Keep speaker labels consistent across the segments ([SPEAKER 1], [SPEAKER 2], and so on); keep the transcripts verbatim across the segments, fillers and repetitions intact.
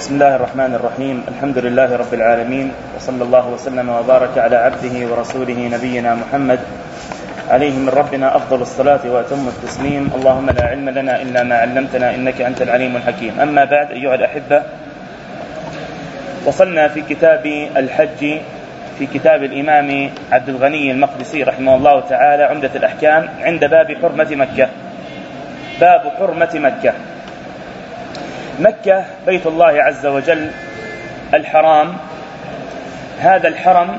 [SPEAKER 1] بسم الله الرحمن الرحيم. الحمد لله رب العالمين، وصلى الله وسلم وبارك على عبده ورسوله نبينا محمد عليه من ربنا أفضل الصلاة وأتم التسليم. اللهم لا علم لنا إلا ما علمتنا إنك أنت العليم الحكيم. أما بعد، أيها الأحبة، وصلنا في كتاب الحج في كتاب الإمام عبد الغني المقدسي رحمه الله تعالى عمدة الأحكام عند باب حرمة مكة. باب حرمة مكة. مكة بيت الله عز وجل الحرام، هذا الحرم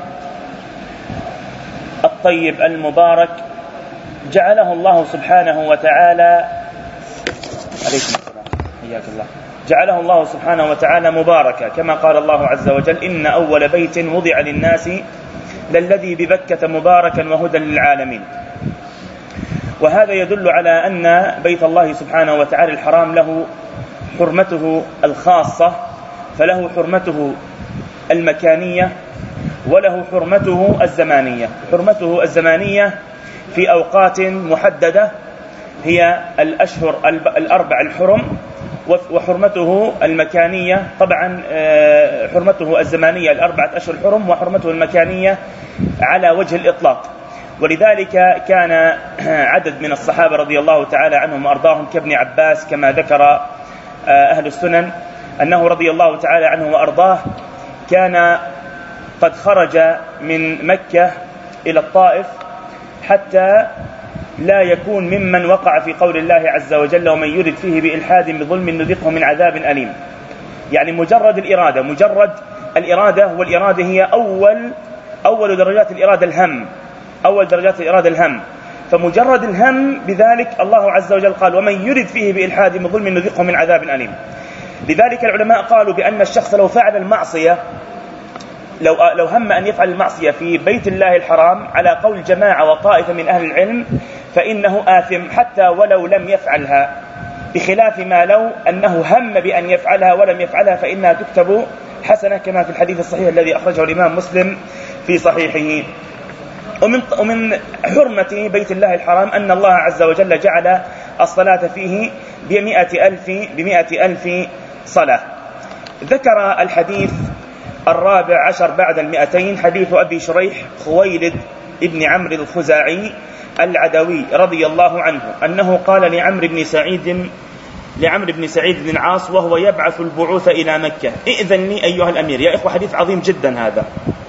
[SPEAKER 1] الطيب المبارك جعله الله سبحانه وتعالى عليكم السلام حياك الله جعله الله سبحانه وتعالى مباركا، كما قال الله عز وجل: إن أول بيت وضع للناس للذي ببكة مباركا وهدى للعالمين. وهذا يدل على أن بيت الله سبحانه وتعالى الحرام له حرمته الخاصة، فله حرمته المكانية وله حرمته الزمانية. حرمته الزمانية في أوقات محددة هي الأشهر الأربع الحرم، وحرمته المكانية طبعا حرمته الزمانية الأربعة أشهر الحرم، وحرمته المكانية على وجه الإطلاق. ولذلك كان عدد من الصحابة رضي الله تعالى عنهم وأرضاهم كابن عباس كما ذكر أهل السنن أنه رضي الله تعالى عنه وأرضاه كان قد خرج من مكة إلى الطائف حتى لا يكون ممن وقع في قول الله عز وجل: ومن يرد فيه بإلحاد بظلم نذقه من عذاب أليم. يعني مجرد الإرادة مجرد الإرادة والإرادة هي أول أول درجات الإرادة الهم أول درجات الإرادة الهم فمجرد الهم بذلك الله عز وجل قال: ومن يرد فيه بإلحاد بظلم نذقه من عذاب أليم. لذلك العلماء قالوا بأن الشخص لو فعل المعصية لو لو هم أن يفعل المعصية في بيت الله الحرام على قول جماعة وطائفة من أهل العلم فإنه آثم حتى ولو لم يفعلها، بخلاف ما لو أنه هم بأن يفعلها ولم يفعلها فإنها تكتب حسنة، كما في الحديث الصحيح الذي أخرجه الإمام مسلم في صحيحه. ومن ومن حرمة بيت الله الحرام أن الله عز وجل جعل الصلاة فيه بمئة ألف بمئة ألف صلاة. ذكر الحديث الرابع عشر بعد المئتين حديث أبي شريح خويلد ابن عمرو الخزاعي العدوي رضي الله عنه أنه قال لعمرو بن سعيد لعمرو بن سعيد بن العاص وهو يبعث البعوث إلى مكة: ائذن لي أيها الأمير. يا إخوة، حديث عظيم جدا هذا.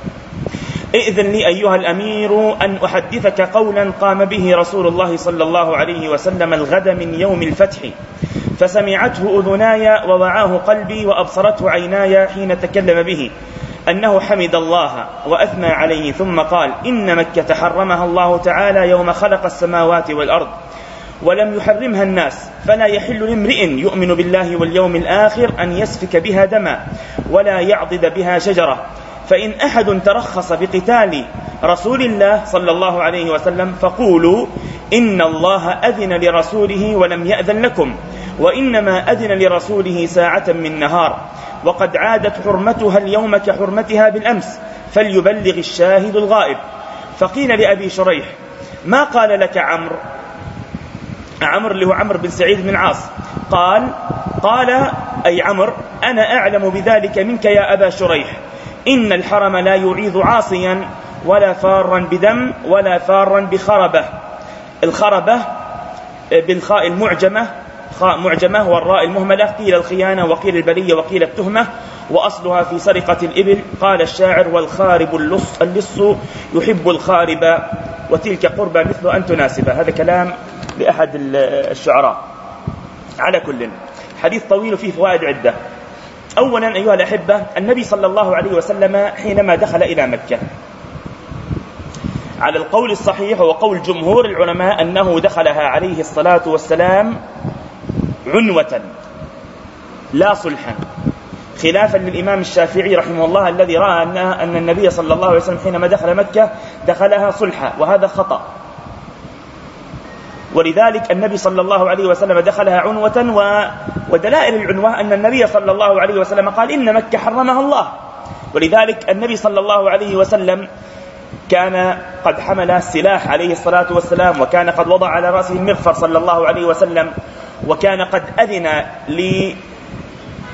[SPEAKER 1] ائذن لي أيها الأمير أن أحدثك قولا قام به رسول الله صلى الله عليه وسلم الغد من يوم الفتح، فسمعته أذناي ووعاه قلبي وأبصرته عيناي حين تكلم به، أنه حمد الله وأثنى عليه ثم قال: إن مكة حرمها الله تعالى يوم خلق السماوات والأرض ولم يحرمها الناس، فلا يحل لامرئ يؤمن بالله واليوم الآخر أن يسفك بها دما ولا يعضد بها شجرة. فإن أحد ترخص بقتال رسول الله صلى الله عليه وسلم فقولوا: إن الله أذن لرسوله ولم يأذن لكم، وإنما أذن لرسوله ساعة من نهار، وقد عادت حرمتها اليوم كحرمتها بالأمس، فليبلغ الشاهد الغائب. فقيل لأبي شريح: ما قال لك عمرو عمرو اللي هو عمرو بن سعيد بن العاص؟ قال قال أي عمرو: أنا أعلم بذلك منك يا أبا شريح. إن الحرم لا يعيذ عاصيا ولا فارا بدم ولا فارا بخربة. الخربة بالخاء المعجمة خاء معجمة والراء المهملة، قيل الخيانة وقيل البلية وقيل التهمة، وأصلها في سرقة الإبل. قال الشاعر: والخارب اللص, اللص يحب الخارب وتلك قربة مثل أن تناسب. هذا كلام لأحد الشعراء. على كل حديث طويل فيه فوائد عدة. أولا أيها الأحبة، النبي صلى الله عليه وسلم حينما دخل إلى مكة على القول الصحيح وقول جمهور العلماء أنه دخلها عليه الصلاة والسلام عنوة لا صلحا، خلافا للإمام الشافعي رحمه الله الذي رأى أن النبي صلى الله عليه وسلم حينما دخل مكة دخلها صلحا، وهذا خطأ. ولذلك النبي صلى الله عليه وسلم دخلها عنوة، ودلائل العنوة أن النبي صلى الله عليه وسلم قال: إن مكة حرمها الله. ولذلك النبي صلى الله عليه وسلم كان قد حمل السلاح عليه الصلاة والسلام، وكان قد وضع على رأسه المغفر صلى الله عليه وسلم، وكان قد أذن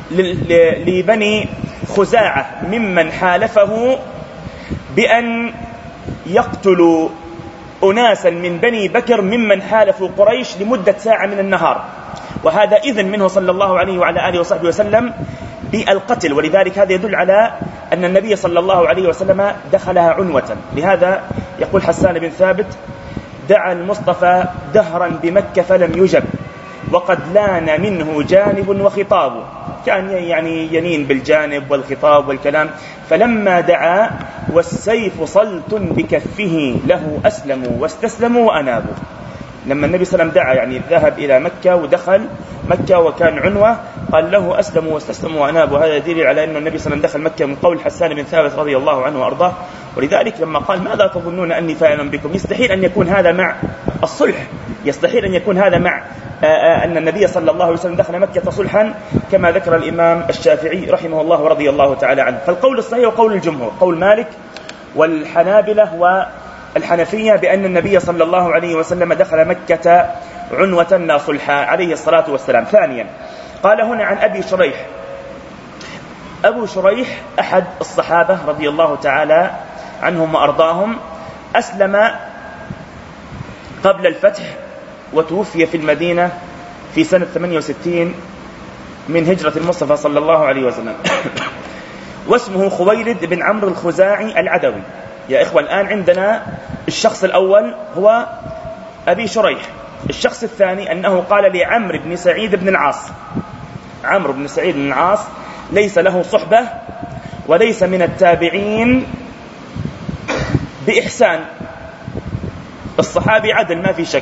[SPEAKER 1] لبني خزاعة ممن حالفه بأن يقتلوا أناسا من بني بكر ممن حالفوا قريش لمدة ساعة من النهار، وهذا إذن منه صلى الله عليه وعلى آله وصحبه وسلم بالقتل. ولذلك هذا يدل على أن النبي صلى الله عليه وسلم دخلها عنوة. لهذا يقول حسان بن ثابت: دعا المصطفى دهرا بمكة فلم يجب، وقد لان منه جانب وخطاب. كان يعني ينين بالجانب والخطاب والكلام، فلما دعا والسيف صلت بكفه له أسلموا واستسلموا وأنابوا. لما النبي صلى الله عليه وسلم دعا يعني ذهب إلى مكة ودخل مكة وكان عنوة، قال له أسلموا واستسلموا وأنابوا. هذا دليل على أن النبي صلى الله عليه وسلم دخل مكة من قول حسان بن ثابت رضي الله عنه وأرضاه. ولذلك لما قال: ماذا تظنون أني فاعل بكم، يستحيل أن يكون هذا مع الصلح، يستحيل أن يكون هذا مع أن النبي صلى الله عليه وسلم دخل مكة صلحا، كما ذكر الإمام الشافعي رحمه الله ورضي الله تعالى عنه. فالقول الصحيح وقول الجمهور، قول مالك والحنابلة والحنفية، بأن النبي صلى الله عليه وسلم دخل مكة عنوة لا صلحا عليه الصلاة والسلام. ثانيا قال هنا عن أبي شريح. أبو شريح أحد الصحابة رضي الله تعالى عنهم وأرضاهم، أسلم قبل الفتح وتوفي في المدينة في سنة ثمانية وستين من هجرة المصطفى صلى الله عليه وسلم. واسمه خويلد بن عمرو الخزاعي العدوي. يا إخوة، الآن عندنا الشخص الأول هو أبي شريح. الشخص الثاني أنه قال لعمرو بن سعيد بن العاص. عمرو بن سعيد بن العاص ليس له صحبة وليس من التابعين بإحسان، الصحابي عدل ما في شك،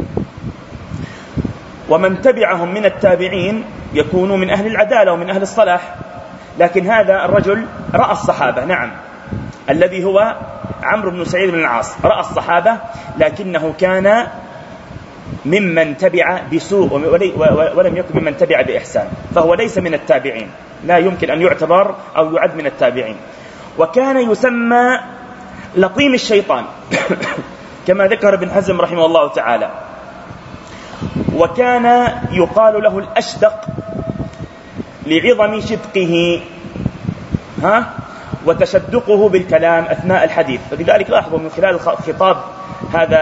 [SPEAKER 1] ومن تبعهم من التابعين يكونوا من أهل العدالة ومن أهل الصلاح. لكن هذا الرجل رأى الصحابة، نعم، الذي هو عمرو بن سعيد بن العاص رأى الصحابة، لكنه كان ممن تبع بسوء ولم يكن ممن تبع بإحسان، فهو ليس من التابعين، لا يمكن أن يعتبر أو يعد من التابعين. وكان يسمى لطيم الشيطان كما ذكر ابن حزم رحمه الله تعالى. وكان يقال له الأشدق لعظم شدقه ها وتشدقه بالكلام أثناء الحديث. فلذلك لاحظوا من خلال خطاب هذا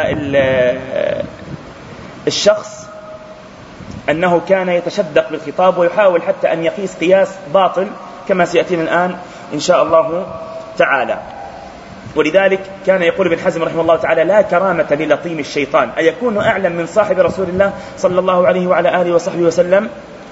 [SPEAKER 1] الشخص أنه كان يتشدق بالخطاب ويحاول حتى أن يقيس قياس باطل كما سيأتينا الآن إن شاء الله تعالى. ولذلك كان يقول ابن حزم رحمه الله تعالى: لا كرامة للطيم الشيطان، أيكون أعلم من صاحب رسول الله صلى الله عليه وعلى آله وصحبه وسلم؟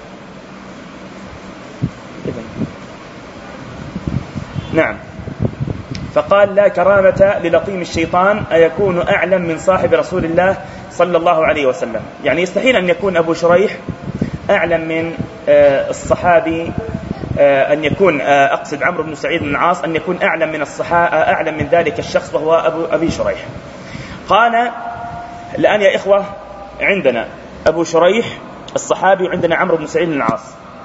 [SPEAKER 1] نعم، فقال: لا كرامة للطيم الشيطان، أيكون أعلم من صاحب رسول الله صلى الله عليه وسلم. يعني يستحيل أن يكون أبو شريح أعلم من الصحابي، أن يكون أقصد عمرو بن سعيد بن العاص أن يكون أعلم من الصحابة أعلم من ذلك الشخص وهو أبو أبي شريح. قال: الآن يا إخوة عندنا أبو شريح الصحابي وعندنا عمرو بن سعيد بن العاص.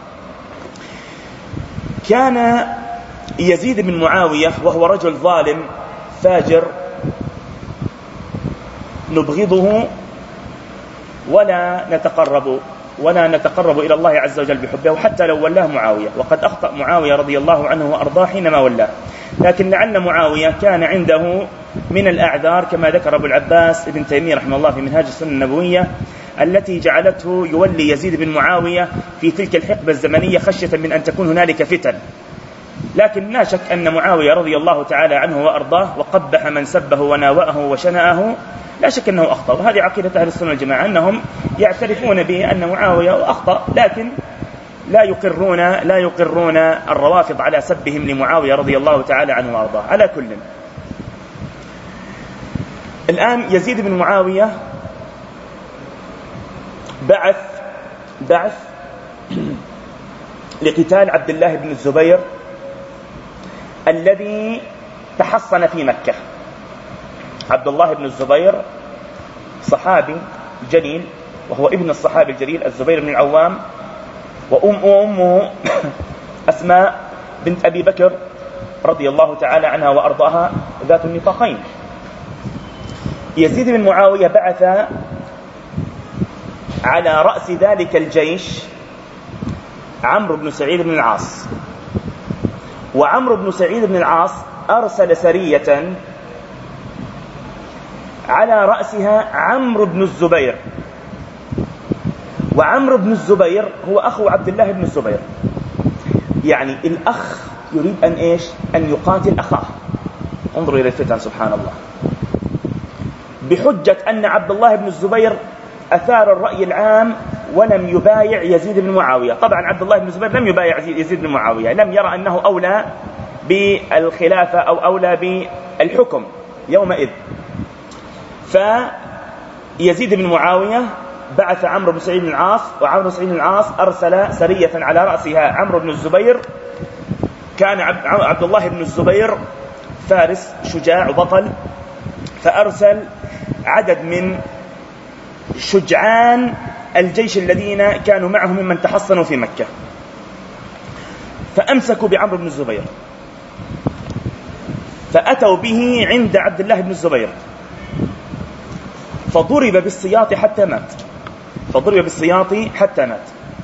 [SPEAKER 1] كان يزيد بن معاوية وهو رجل ظالم فاجر نبغضه ولا نتقرب ولا نتقرب إلى الله عز وجل بحبه، وحتى لو ولاه معاوية، وقد أخطأ معاوية رضي الله عنه وأرضاه حينما ولاه. لكن لعل معاوية كان عنده من الأعذار كما ذكر أبو العباس ابن تيمية رحمه الله في منهاج السنة النبوية التي جعلته يولي يزيد بن معاوية في تلك الحقبة الزمنية خشية من أن تكون هنالك فتن. لكن لا شك أن معاوية رضي الله تعالى عنه وأرضاه وقبح من سبه وناوأه وشنأه، لا شك أنه أخطأ. وهذه عقيدة أهل السنة والجماعة أنهم يعترفون به أن معاوية أخطأ، لكن لا يقرون لا يقرون الروافض على سبهم لمعاوية رضي الله تعالى عنه وأرضاه. على كل، الآن يزيد بن معاوية بعث بعث لقتال عبد الله بن الزبير الذي تحصن في مكة. عبد الله بن الزبير صحابي جليل، وهو ابن الصحابي الجليل الزبير بن العوام، وأم وأمه أسماء بنت أبي بكر رضي الله تعالى عنها وأرضاها ذات النطاقين. يزيد بن معاوية بعث على رأس ذلك الجيش عمرو بن سعيد بن العاص. وعمرو بن سعيد بن العاص أرسل سرية على رأسها عمرو بن الزبير، وعمرو بن الزبير هو أخو عبد الله بن الزبير، يعني الأخ يريد أن إيش؟ أن يقاتل أخاه. انظروا إلى الفتن سبحان الله، بحجة أن عبد الله بن الزبير أثار الرأي العام ولم يبايع يزيد بن معاوية. طبعا عبد الله بن الزبير لم يبايع يزيد بن معاوية، لم يرى أنه أولى بالخلافة أو أولى بالحكم يومئذ. فيزيد بن معاوية بعث عمرو بن سعيد بن العاص، وعمرو بن سعيد بن العاص أرسل سرية على رأسها عمرو بن الزبير. كان عبد الله بن الزبير فارس شجاع وبطل، فأرسل عدد من شجعان الجيش الذين كانوا معه ممن تحصنوا في مكة، فأمسكوا بعمرو بن الزبير، فأتوا به عند عبد الله بن الزبير، فضرب بالسياط حتى مات، فضرب بالسياط حتى مات.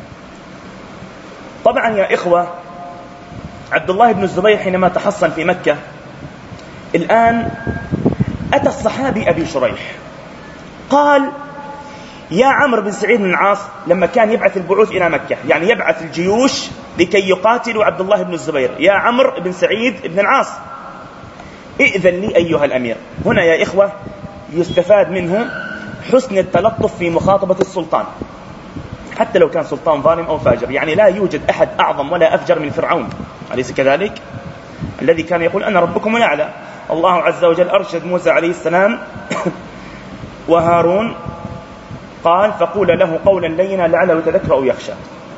[SPEAKER 1] طبعا يا إخوة، عبد الله بن الزبير حينما تحصن في مكة الآن أتى الصحابي أبي شريح قال: يا عمرو بن سعيد بن العاص، لما كان يبعث البعوث إلى مكة، يعني يبعث الجيوش لكي يقاتلوا عبد الله بن الزبير، يا عمرو بن سعيد بن العاص ائذن لي أيها الأمير. هنا يا إخوة يستفاد منه حسن التلطف في مخاطبة السلطان، حتى لو كان سلطان ظالم أو فاجر. يعني لا يوجد أحد أعظم ولا أفجر من فرعون، أليس كذلك؟ الذي كان يقول أنا ربكم الأعلى. الله عز وجل أرشد موسى عليه السلام وهارون، قال: فقول له قولا لينا لعله يتذكر أو يخشى.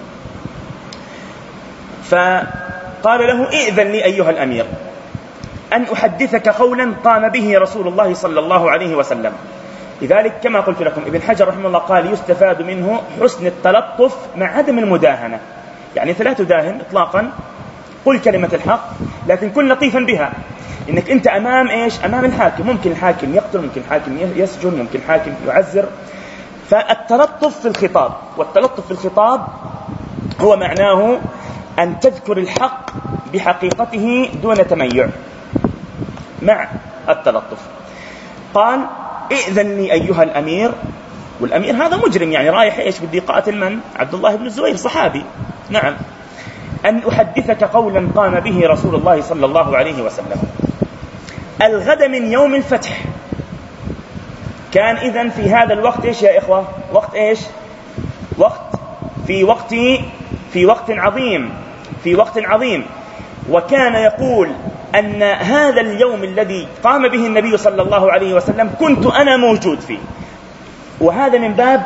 [SPEAKER 1] فقال له: ائذن لي أيها الأمير أن أحدثك قولا قام به رسول الله صلى الله عليه وسلم. لذلك كما قلت لكم ابن حجر رحمه الله قال: يستفاد منه حسن التلطف مع عدم المداهنة، يعني لا تداهن إطلاقا، قل كلمة الحق لكن كن لطيفا بها. إنك أنت أمام إيش؟ أمام الحاكم، ممكن الحاكم يقتل، ممكن الحاكم يسجن، ممكن الحاكم يعزر. فالتلطف في الخطاب، والتلطف في الخطاب هو معناه أن تذكر الحق بحقيقته دون تميع مع التلطف. قال: ائذن لي أيها الأمير، والأمير هذا مجرم، يعني رايح إيش؟ بدي قاتل من؟ عبد الله بن الزبير صحابي، نعم. أن أحدثك قولا قام به رسول الله صلى الله عليه وسلم. الغد من يوم الفتح. كان إذن في هذا الوقت إيش يا إخوة؟ وقت إيش؟ وقت في وقت في وقت عظيم، في وقت عظيم. وكان يقول أن هذا اليوم الذي قام به النبي صلى الله عليه وسلم كنت أنا موجود فيه، وهذا من باب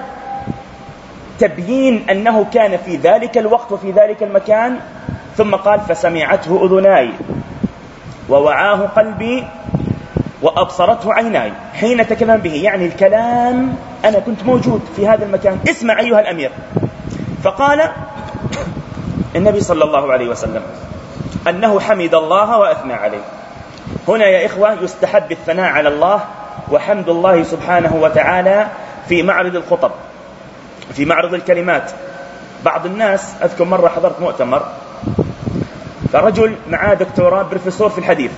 [SPEAKER 1] تبيين أنه كان في ذلك الوقت وفي ذلك المكان. ثم قال: فسمعته أذناي ووعاه قلبي وأبصرته عيناي حين تكلم به، يعني الكلام أنا كنت موجود في هذا المكان، اسمع أيها الأمير. فقال النبي صلى الله عليه وسلم أنه حمد الله وأثنى عليه. هنا يا إخوة يستحب الثناء على الله وحمد الله سبحانه وتعالى في معرض الخطب، في معرض الكلمات. بعض الناس، أذكر مرة حضرت مؤتمر، فرجل معاه دكتوراه بروفيسور في الحديث،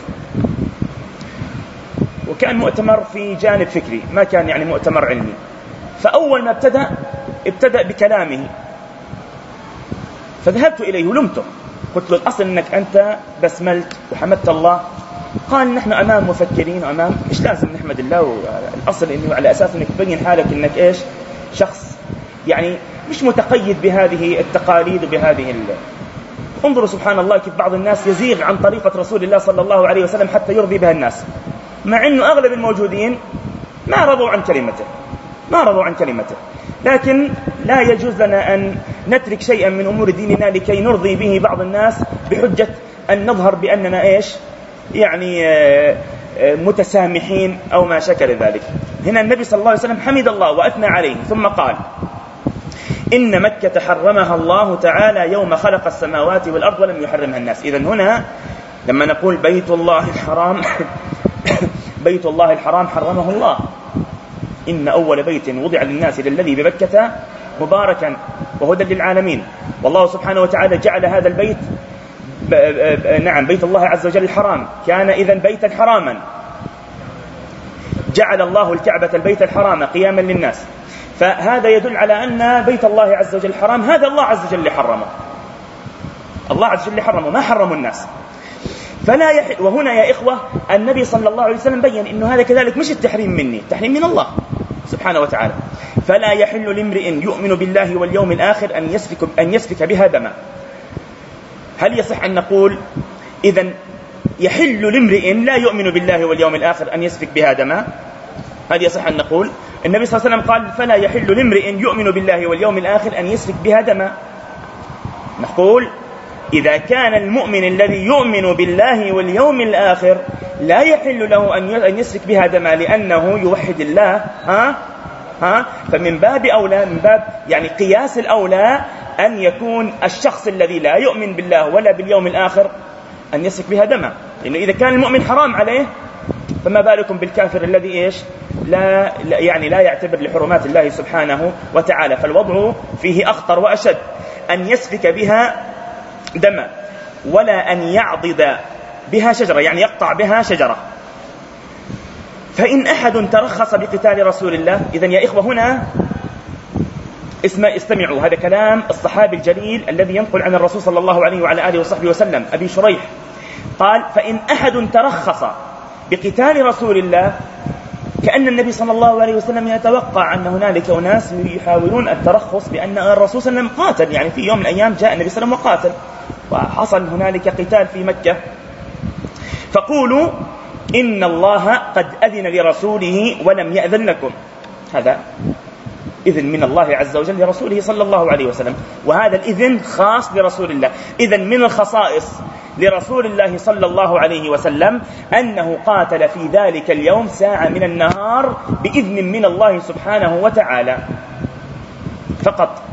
[SPEAKER 1] وكان مؤتمر في جانب فكري، ما كان يعني مؤتمر علمي. فأول ما ابتدأ ابتدأ بكلامه، فذهبت إليه ولمته، قلت له: الأصل أنك أنت بسملت وحمدت الله. قال: نحن أمام مفكرين وأمام، مش لازم نحمد الله، الأصل إنه على أساس أنك تبين حالك أنك إيش؟ شخص يعني مش متقيد بهذه التقاليد وبهذه ال... انظروا سبحان الله كيف بعض الناس يزيغ عن طريقة رسول الله صلى الله عليه وسلم حتى يرضي بها الناس، مع أنه أغلب الموجودين ما رضوا عن كلمته، ما رضوا عن كلمته. لكن لا يجوز لنا أن نترك شيئا من أمور ديننا لكي نرضي به بعض الناس بحجة أن نظهر بأننا إيش؟ يعني متسامحين أو ما شكل ذلك. هنا النبي صلى الله عليه وسلم حمد الله وأثنى عليه، ثم قال: إن مكة حرمها الله تعالى يوم خلق السماوات والأرض ولم يحرمها الناس. إذن هنا لما نقول بيت الله الحرام بيت الله الحرام حرمه الله. إن أول بيت وضع للناس للذي ببكة مباركا وهدى للعالمين. والله سبحانه وتعالى جعل هذا البيت نعم بيت الله عز وجل الحرام، كان إذن بيتا حراما. جعل الله الكعبة البيت الحرام قياما للناس، فهذا يدل على أن بيت الله عز وجل الحرام هذا الله عز وجل حرمه، الله عز وجل حرمه، ما حرمه الناس. فلا يحل. وهنا يا إخوة النبي صلى الله عليه وسلم بيّن إنه هذا كذلك مش التحريم مني، التحريم من الله سبحانه وتعالى. فلا يحل لامرئ يؤمن بالله واليوم الآخر أن يسفك أن يسفك بها دما. هل يصح أن نقول إذن يحل لامرئ لا يؤمن بالله واليوم الآخر أن يسفك بها دما؟ هل يصح أن نقول؟ النبي صلى الله عليه وسلم قال فلا يحل لامرئ يؤمن بالله واليوم الآخر أن يسفك بها دما. نقول إذا كان المؤمن الذي يؤمن بالله واليوم الآخر لا يحل له أن يسفك بها دما لأنه يوحد الله، ها ها فمن باب أولى، من باب يعني قياس الأولى أن يكون الشخص الذي لا يؤمن بالله ولا باليوم الآخر أن يسفك بها دما، لأنه إذا كان المؤمن حرام عليه فما بالكم بالكافر الذي إيش لا يعني لا يعتبر لحرمات الله سبحانه وتعالى. فالوضع فيه أخطر وأشد، أن يسفك بها دما ولا أن يعضد بها شجرة، يعني يقطع بها شجرة. فإن أحد ترخص بقتال رسول الله، إذن يا إخوة هنا استمعوا، هذا كلام الصحابي الجليل الذي ينقل عن الرسول صلى الله عليه وعلى آله وصحبه وسلم أبي شريح قال فإن أحد ترخص بقتال رسول الله، كأن النبي صلى الله عليه وسلم يتوقع أن هنالك أناس يحاولون الترخص بأن الرسول صلى الله عليه وسلم قاتل، يعني في يوم من الأيام جاء النبي صلى الله عليه وسلم وقاتل وحصل هنالك قتال في مكة، فقولوا إن الله قد أذن لرسوله ولم يأذن لكم. هذا إذن من الله عز وجل لرسوله صلى الله عليه وسلم، وهذا الإذن خاص لرسول الله. إذن من الخصائص لرسول الله صلى الله عليه وسلم أنه قاتل في ذلك اليوم ساعة من النهار بإذن من الله سبحانه وتعالى فقط.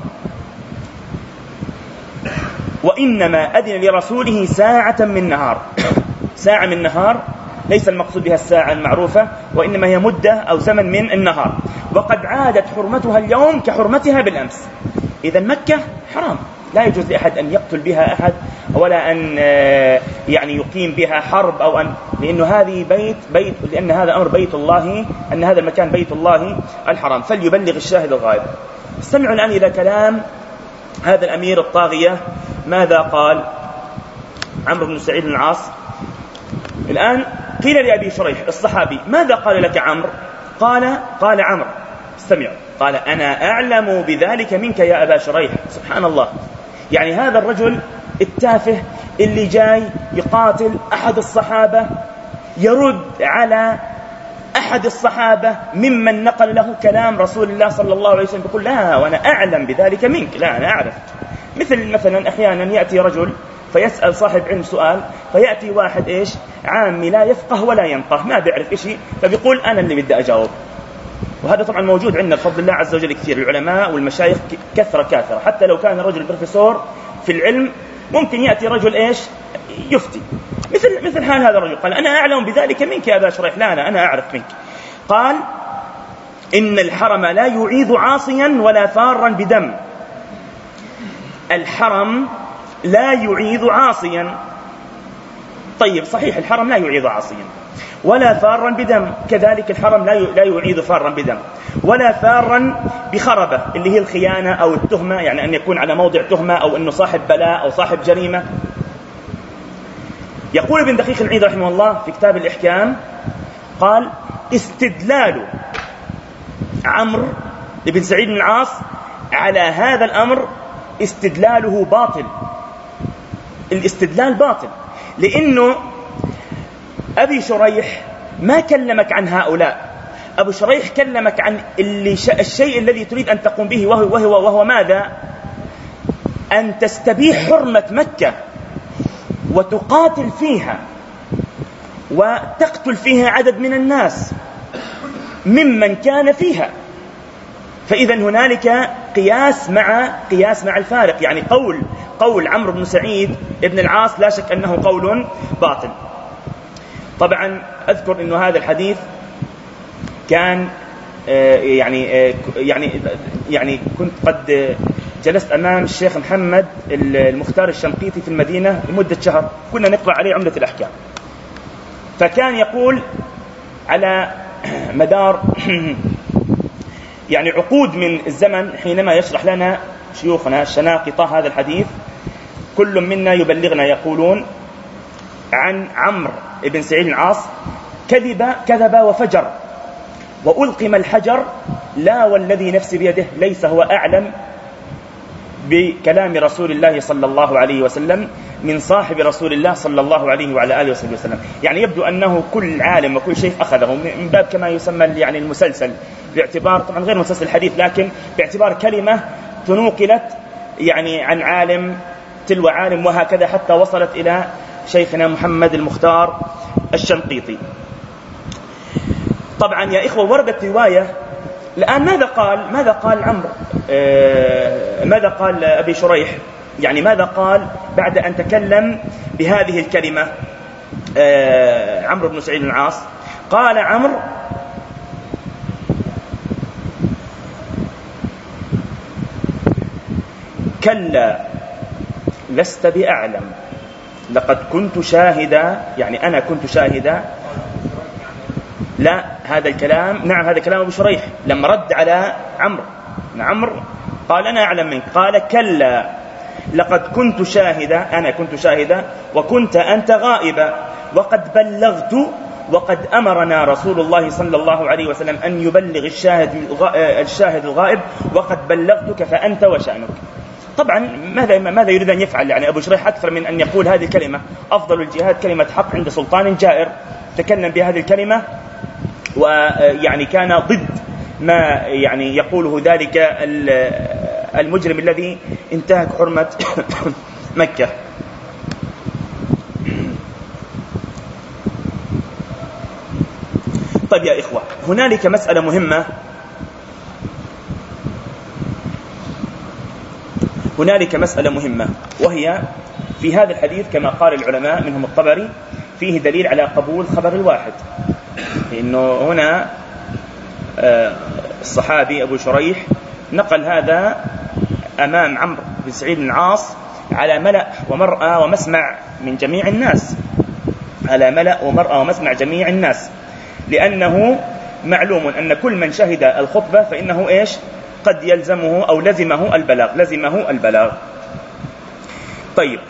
[SPEAKER 1] وإنما أذن لرسوله ساعة من نهار. ساعة من نهار ليس المقصود بها الساعة المعروفة، وإنما هي مدة أو زمن من النهار، وقد عادت حرمتها اليوم كحرمتها بالأمس. إذا مكة حرام، لا يجوز لأحد أن يقتل بها أحد ولا أن يعني يقيم بها حرب أو أن، لأنه هذه بيت بيت لأن هذا أمر بيت الله، أن هذا المكان بيت الله الحرام. فليبلغ الشاهد الغائب. استمعوا الآن إلى كلام هذا الأمير الطاغية ماذا قال عمرو بن سعيد بن العاص. الآن قيل لأبي شريح الصحابي ماذا قال لك عمرو؟ قال قال عمرو استمع، قال أنا أعلم بذلك منك يا أبا شريح. سبحان الله، يعني هذا الرجل التافه اللي جاي يقاتل أحد الصحابة يرد على أحد الصحابة ممن نقل له كلام رسول الله صلى الله عليه وسلم، يقول لا وأنا أعلم بذلك منك، لا أنا أعرف. مثل مثلا أحيانا يأتي رجل فيسأل صاحب علم سؤال، فيأتي واحد إيش عامي لا يفقه ولا ينقه ما بيعرف إشي، فبيقول أنا اللي بدي أجاوب. وهذا طبعا موجود عندنا بفضل الله عز وجل كثير، العلماء والمشايخ كثرة كاثرة، حتى لو كان رجل بروفيسور في العلم ممكن يأتي رجل إيش يفتي، مثل مثل حال هذا الرجل قال أنا أعلم بذلك منك يا أبا شريح، لا أنا أنا أعرف منك. قال إن الحرم لا يعيذ عاصيا ولا فارا بدم. الحرم لا يعيذ عاصيا، طيب صحيح الحرم لا يعيذ عاصيا ولا فارا بدم، كذلك الحرم لا لا يعيذ فارا بدم ولا فارا بخربة اللي هي الخيانة أو التهمة، يعني أن يكون على موضع تهمة أو أنه صاحب بلاء أو صاحب جريمة. يقول ابن دقيق العيد رحمه الله في كتاب الإحكام قال استدلال عمرو بن سعيد بن العاص على هذا الأمر استدلاله باطل. الاستدلال باطل لأنه أبي شريح ما كلمك عن هؤلاء، أبو شريح كلمك عن اللي ش... الشيء الذي تريد أن تقوم به، وهو, وهو, وهو ماذا؟ أن تستبيح حرمة مكة وتقاتل فيها وتقتل فيها عدد من الناس ممن كان فيها. فإذا هنالك قياس مع قياس مع الفارق، يعني قول قول عمرو بن سعيد ابن العاص لا شك أنه قول باطل. طبعا أذكر أنه هذا الحديث كان يعني يعني يعني كنت قد جلست أمام الشيخ محمد المختار الشنقيطي في المدينة لمدة شهر، كنا نقرأ عليه عمدة الأحكام، فكان يقول على مدار يعني عقود من الزمن حينما يشرح لنا شيوخنا الشناقطة هذا الحديث، كل منا يبلغنا يقولون عن عمرو بن سعيد العاص كذب كذب وفجر وألقم الحجر، لا والذي نفسي بيده ليس هو أعلم بكلام رسول الله صلى الله عليه وسلم من صاحب رسول الله صلى الله عليه وعلى آله وسلم. يعني يبدو أنه كل عالم وكل شيء أخذه من باب كما يسمى يعني المسلسل، باعتبار طبعا غير مسلسل الحديث، لكن باعتبار كلمة تنوقلت يعني عن عالم تلو عالم، وهكذا حتى وصلت إلى شيخنا محمد المختار الشنقيطي. طبعا يا إخوة وردت رواية الآن، ماذا قال ماذا قال عمرو آه ماذا قال أبي شريح، يعني ماذا قال بعد أن تكلم بهذه الكلمة آه عمرو بن سعيد العاص؟ قال عمرو: كلا لست بأعلم، لقد كنت شاهدا، يعني أنا كنت شاهدا. لا، هذا الكلام نعم هذا كلام أبو شريح لما رد على عمرو. عمرو قال: أنا أعلم منك. قال: كلا لقد كنت شاهدا، أنا كنت شاهدا وكنت أنت غائبا، وقد بلغت، وقد أمرنا رسول الله صلى الله عليه وسلم أن يبلغ الشاهد الشاهد الغائب، وقد بلغتك فأنت وشأنك. طبعا ماذا ماذا يريد أن يفعل يعني أبو شريح أكثر من أن يقول هذه الكلمة؟ أفضل الجهاد كلمة حق عند سلطان جائر. تكلم بهذه الكلمة ويعني كان ضد ما يعني يقوله ذلك المجرم الذي انتهك حرمة مكة. طيب يا إخوة، هنالك مسألة مهمة هنالك مسألة مهمة وهي في هذا الحديث كما قال العلماء منهم الطبري فيه دليل على قبول خبر الواحد، لأنه هنا الصحابي أبو شريح نقل هذا أمام عمرو بن سعيد العاص على ملأ ومرأى ومسمع من جميع الناس، على ملأ ومرأى ومسمع جميع الناس، لأنه معلوم أن كل من شهد الخطبة فإنه إيش قد يلزمه أو لزمه البلاغ لزمه البلاغ. طيب،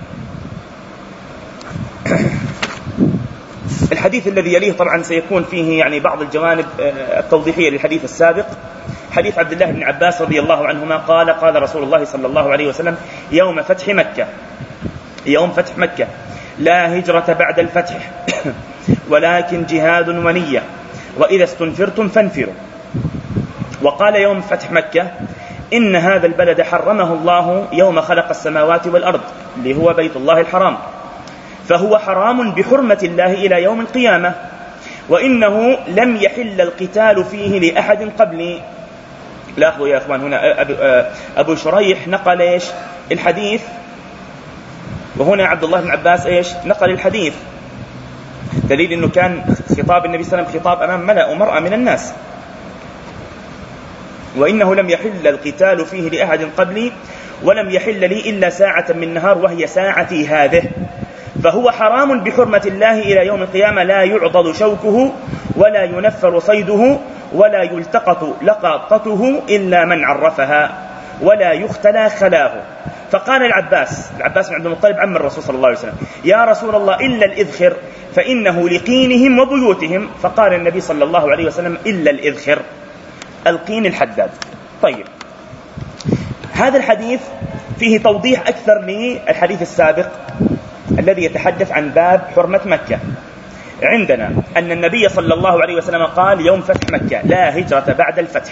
[SPEAKER 1] الحديث الذي يليه طبعا سيكون فيه يعني بعض الجوانب التوضيحية للحديث السابق. حديث عبد الله بن عباس رضي الله عنهما قال: قال رسول الله صلى الله عليه وسلم يوم فتح مكة يوم فتح مكة لا هجرة بعد الفتح ولكن جهاد ونية، وإذا استنفرتم فانفروا. وقال يوم فتح مكة: إن هذا البلد حرمه الله يوم خلق السماوات والأرض، اللي هو بيت الله الحرام، فهو حرام بحرمة الله إلى يوم القيامة، وإنه لم يحل القتال فيه لأحد قبلي. لاحظوا يا أخوان، هنا أبو شريح نقل إيش الحديث، وهنا عبد الله بن عباس إيش نقل الحديث، دليل أنه كان خطاب النبي صلى الله عليه وسلم خطاب أمام ملأ ومرأة من الناس. وإنه لم يحل القتال فيه لأحد قبلي ولم يحل لي إلا ساعة من نهار وهي ساعتي هذه، فهو حرام بحرمة الله إلى يوم القيامة، لا يعضد شوكه ولا ينفر صيده ولا يلتقط لقطته إلا من عرفها ولا يختلى خلاه. فقال العباس العباس بن عبد المطلب عم الرسول صلى الله عليه وسلم: يا رسول الله إلا الإذخر فإنه لقينهم وبيوتهم. فقال النبي صلى الله عليه وسلم: إلا الإذخر، القين الحداد. طيب، هذا الحديث فيه توضيح أكثر للحديث السابق الذي يتحدث عن باب حرمة مكة. عندنا أن النبي صلى الله عليه وسلم قال يوم فتح مكة لا هجرة بعد الفتح،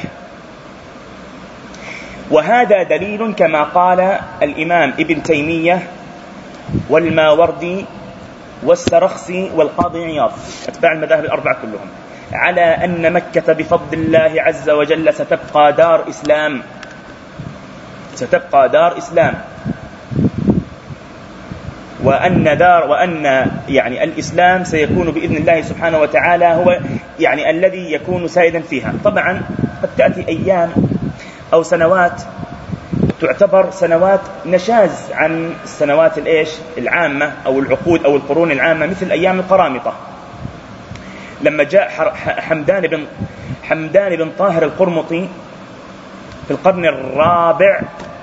[SPEAKER 1] وهذا دليل كما قال الإمام ابن تيمية والماوردي والسرخسي والقاضي عياض أتباع المذاهب الأربعة كلهم على أن مكة بفضل الله عز وجل ستبقى دار إسلام ستبقى دار إسلام وأن دار وأن يعني الإسلام سيكون بإذن الله سبحانه وتعالى هو يعني الذي يكون سائدا فيها. طبعا قد تأتي أيام أو سنوات تعتبر سنوات نشاز عن السنوات الإيش العامة أو العقود أو القرون العامة، مثل أيام القرامطة لما جاء حمدان بن حمدان بن طاهر القرمطي في القرن الرابع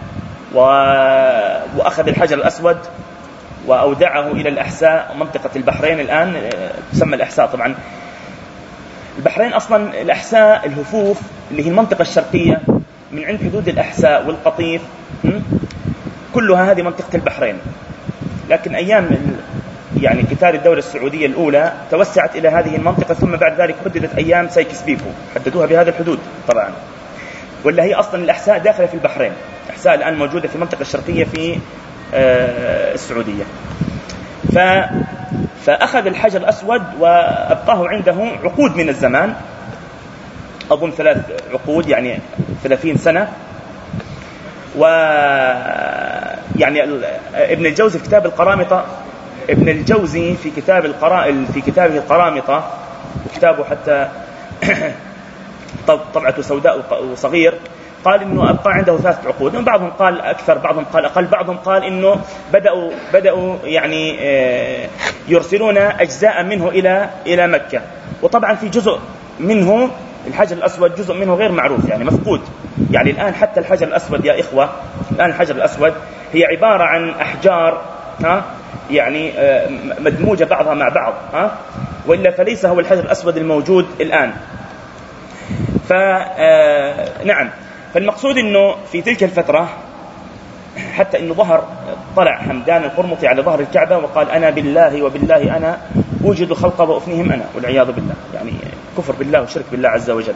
[SPEAKER 1] وأخذ الحجر الأسود وأودعه إلى الأحساء، منطقة البحرين الآن تسمى الأحساء. طبعا البحرين أصلا الأحساء الهفوف اللي هي المنطقة الشرقية من عند حدود الأحساء والقطيف كلها هذه منطقة البحرين. لكن أيام يعني قتال الدولة السعودية الأولى توسعت إلى هذه المنطقة، ثم بعد ذلك حددت أيام سايكس بيكو حددوها بهذا الحدود طبعا، ولا هي أصلا الأحساء داخلة في البحرين. الأحساء الآن موجودة في المنطقة الشرقية في السعودية. ف... فأخذ الحجر الأسود وأبقاه عنده عقود من الزمان، أظن ثلاث عقود يعني ثلاثين سنة. و يعني ابن الجوزي في كتاب القرامطة ابن الجوزي في كتاب القرا في كتابه القرامطة، وكتابه حتى طبعته سوداء وصغير، قال إنه أبقى عنده ثلاث عقود. بعضهم قال أكثر، بعضهم قال أقل، بعضهم قال إنه بدأوا بدأوا يعني يرسلون أجزاء منه إلى إلى مكة. وطبعا في جزء منه الحجر الأسود جزء منه غير معروف يعني مفقود. يعني الآن حتى الحجر الأسود يا إخوة، الآن الحجر الأسود هي عبارة عن أحجار ها يعني مدموجة بعضها مع بعض ها، وإلا فليس هو الحجر الأسود الموجود الآن. فنعم، فالمقصود إنه في تلك الفترة حتى إنه ظهر طلع حمدان القرمطي على ظهر الكعبة وقال أنا بالله وبالله أنا أوجد الخلق وأفنيهم أنا، والعياذ بالله، يعني كفر بالله وشرك بالله عز وجل.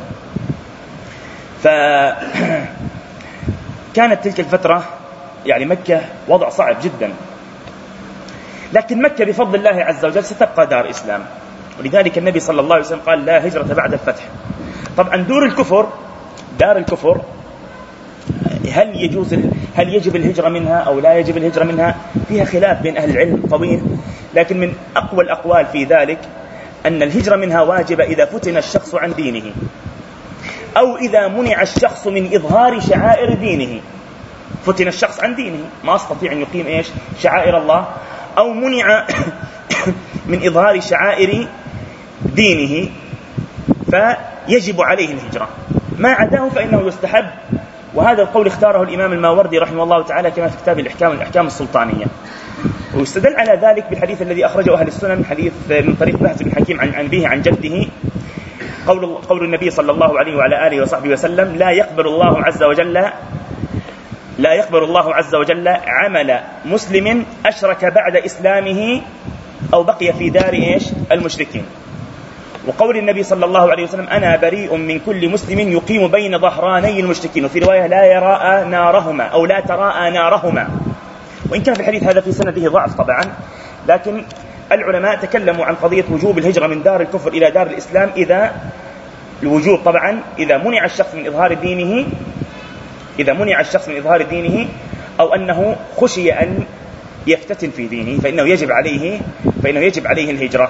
[SPEAKER 1] فكانت تلك الفترة يعني مكة وضع صعب جدا، لكن مكة بفضل الله عز وجل ستبقى دار إسلام، ولذلك النبي صلى الله عليه وسلم قال لا هجرة بعد الفتح. طبعا دور الكفر دار الكفر هل يجوز هل يجب الهجرة منها أو لا يجب الهجرة منها، فيها خلاف بين أهل العلم طويل، لكن من أقوى الأقوال في ذلك أن الهجرة منها واجبة إذا فتن الشخص عن دينه، أو إذا منع الشخص من إظهار شعائر دينه. فتن الشخص عن دينه ما استطيع أن يقيم إيش شعائر الله، أو منع من إظهار شعائر دينه فيجب عليه الهجرة. ما عداه فإنه يستحب، وهذا القول اختاره الإمام الماوردي رحمه الله تعالى كما في كتاب الإحكام الأحكام السلطانية. ويستدل على ذلك بالحديث الذي أخرجه أهل السنن، حديث من طريق بهز بن حكيم عن أبيه عن جده، قول قول النبي صلى الله عليه وعلى آله وصحبه وسلم لا يقبل الله عز وجل لا يقبل الله عز وجل عمل مسلم أشرك بعد إسلامه أو بقي في دار إيش المشركين. وقول النبي صلى الله عليه وسلم أنا بريء من كل مسلم يقيم بين ظهراني المشركين، وفي رواية لا يراء نارهما أو لا تراءى نارهما. وإن كان في الحديث هذا في سنده ضعف طبعا، لكن العلماء تكلموا عن قضية وجوب الهجرة من دار الكفر إلى دار الإسلام، إذا الوجوب طبعا إذا منع الشخص من إظهار دينه إذا منع الشخص من إظهار دينه أو أنه خشي أن يفتتن في دينه فإنه يجب عليه فإنه يجب عليه الهجرة.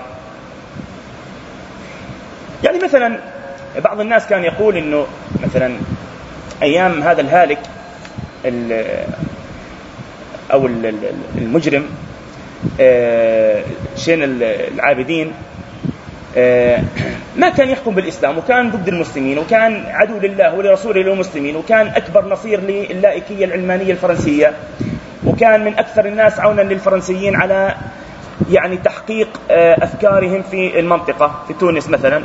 [SPEAKER 1] يعني مثلا بعض الناس كان يقول إنه مثلا أيام هذا الهالك أو المجرم شين العابدين ما كان يحكم بالإسلام، وكان ضد المسلمين، وكان عدو لله ولرسوله للمسلمين، وكان أكبر نصير لللائكية العلمانية الفرنسية، وكان من أكثر الناس عونا للفرنسيين على يعني تحقيق أفكارهم في المنطقة في تونس مثلا.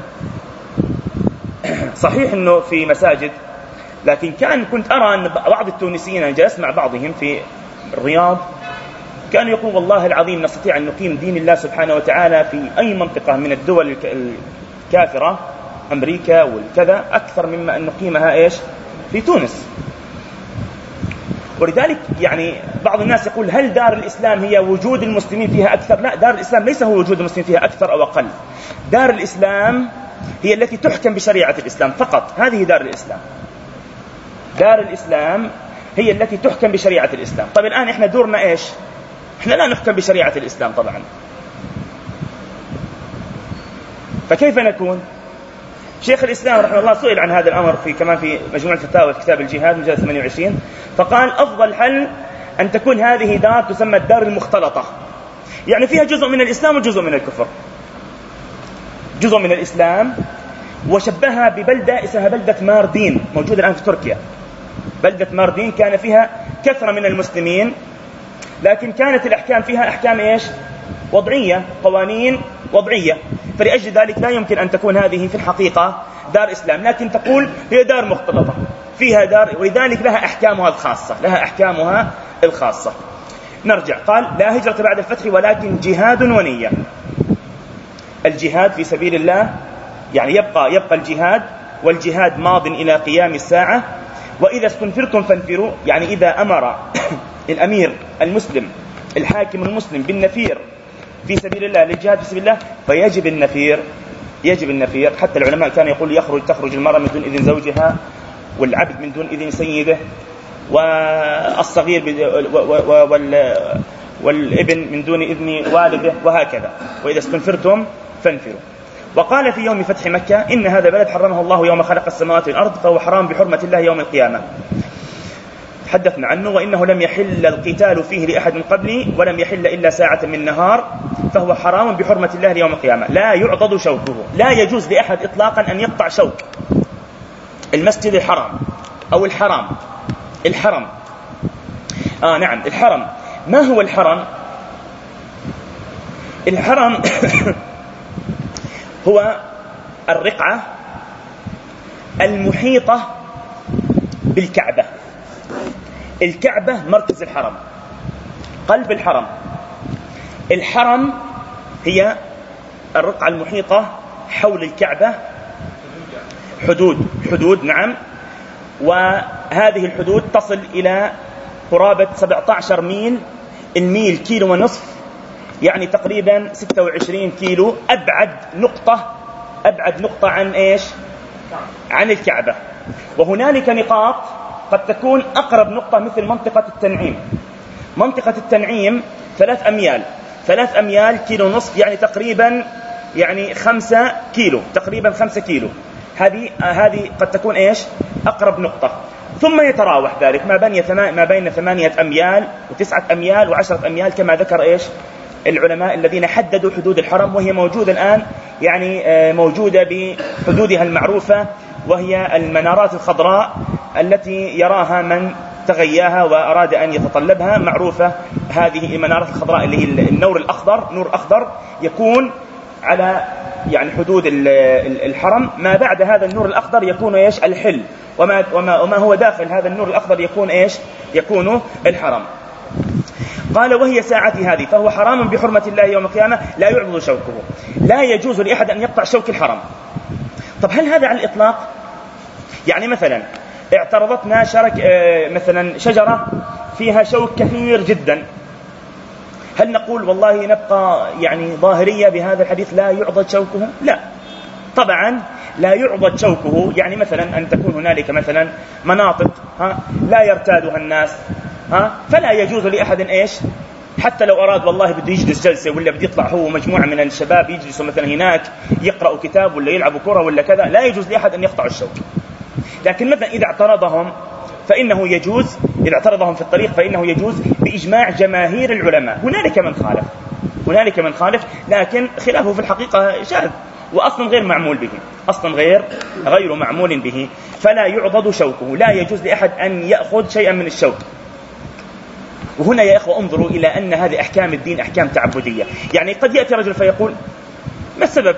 [SPEAKER 1] صحيح أنه في مساجد، لكن كان كنت أرى أن بعض التونسيين، أنا جلست مع بعضهم في الرياض، كانوا يقول والله العظيم نستطيع أن نقيم دين الله سبحانه وتعالى في أي منطقة من الدول الكافرة أمريكا والكذا أكثر مما أن نقيمها إيش في تونس. ولذلك يعني بعض الناس يقول هل دار الإسلام هي وجود المسلمين فيها أكثر؟ لا، دار الإسلام ليس هو وجود المسلمين فيها أكثر أو أقل. دار الإسلام هي التي تحكم بشريعة الإسلام فقط، هذه دار الإسلام. دار الإسلام هي التي تحكم بشريعة الإسلام. طيب الآن إحنا دورنا إيش؟ إحنا لا نحكم بشريعة الإسلام طبعا. فكيف نكون؟ شيخ الإسلام رحمه الله سئل عن هذا الأمر في كمان في مجموعة الفتاوى في كتاب الجهاد مجلد ثمانية وعشرين، فقال أفضل حل أن تكون هذه دار تسمى الدار المختلطة، يعني فيها جزء من الإسلام وجزء من الكفر، جزء من الإسلام، وشبهها ببلدة اسمها بلدة ماردين موجودة الآن في تركيا. بلدة ماردين كان فيها كثرة من المسلمين، لكن كانت الأحكام فيها أحكام إيش؟ وضعية، قوانين وضعية، فلأجل ذلك لا يمكن أن تكون هذه في الحقيقة دار إسلام، لكن تقول هي دار مختلطة فيها دار، ولذلك لها أحكامها الخاصة، لها أحكامها الخاصة. نرجع، قال لا هجرة بعد الفتح ولكن جهاد ونية. الجهاد في سبيل الله يعني يبقى يبقى الجهاد، والجهاد ماض إلى قيام الساعة. وإذا استنفرتم فانفروا، يعني إذا أمر الأمير المسلم الحاكم المسلم بالنفير في سبيل الله للجهاد في سبيل الله فيجب النفير، يجب النفير. حتى العلماء كانوا يقول يخرج تخرج المرأة من دون إذن زوجها، والعبد من دون إذن سيده، والصغير والابن من دون إذن والده، وهكذا. وإذا استنفرتم فانفروا. وقال في يوم فتح مكة إن هذا بلد حرمه الله يوم خلق السماوات والأرض فهو حرام بحرمة الله يوم القيامة، تحدثنا عنه. وإنه لم يحل القتال فيه لأحد من قبلي ولم يحل إلا ساعة من نهار فهو حرام بحرمة الله يوم القيامة. لا يعضد شوكه، لا يجوز لأحد إطلاقا أن يقطع شوك المسجد الحرام أو الحرام. الحرم آه نعم الحرم. ما هو الحرم؟ الحرم هو الرقعة المحيطة بالكعبة. الكعبة مركز الحرم، قلب الحرم. الحرم هي الرقعة المحيطة حول الكعبة، حدود حدود نعم. وهذه الحدود تصل إلى قرابة سبعة عشر ميل، الميل كيلو ونصف، يعني تقريبا ستة وعشرين كيلو. أبعد نقطة أبعد نقطة عن إيش؟ عن الكعبة. وهنالك نقاط قد تكون أقرب نقطة مثل منطقة التنعيم. منطقة التنعيم ثلاث أميال ثلاث أميال كيلو نصف، يعني تقريبا يعني خمسة كيلو تقريبا خمسة كيلو. هذه هذه قد تكون إيش؟ أقرب نقطة. ثم يتراوح ذلك ما بين ما بين ثمانية أميال وتسعة أميال وعشرة أميال كما ذكر إيش العلماء الذين حددوا حدود الحرم، وهي موجودة الآن يعني موجودة بحدودها المعروفة، وهي المنارات الخضراء التي يراها من تغياها وأراد أن يتطلبها، معروفة هذه المنارات الخضراء اللي هي النور الأخضر، نور أخضر يكون على يعني حدود الحرم. ما بعد هذا النور الأخضر يكون إيش؟ الحل، وما, وما, وما هو داخل هذا النور الأخضر يكون إيش؟ يكون الحرم. قال وهي ساعتي هذه فهو حرام بحرمة الله يوم القيامة لا يعضد شوكه. لا يجوز لأحد أن يقطع شوك الحرم. طب هل هذا على الإطلاق؟ يعني مثلا اعترضتنا شرك مثلا شجرة فيها شوك كثير جدا، هل نقول والله نبقى يعني ظاهرية بهذا الحديث لا يعضد شوكه؟ لا طبعا لا يعضد شوكه. يعني مثلا أن تكون هنالك مثلا مناطق ها لا يرتادها الناس ها، فلا يجوز لأحد إيش حتى لو أراد والله بده يجلس جلسة ولا بده يطلع هو مجموعة من الشباب يجلسوا مثلا هناك يقرأوا كتاب ولا يلعبوا كرة ولا كذا، لا يجوز لأحد أن يقطع الشوك. لكن مثلا إذا اعترضهم فإنه يجوز، إذا اعترضهم في الطريق فإنه يجوز بإجماع جماهير العلماء. هنالك من خالف هنالك من خالف لكن خلافه في الحقيقة شاذ وأصلا غير معمول به، أصلا غير غير معمول به. فلا يعضد شوكه، لا يجوز لأحد أن يأخذ شيئا من الشوك. وهنا يا إخوة انظروا إلى أن هذه أحكام الدين أحكام تعبدية. يعني قد يأتي رجل فيقول ما السبب؟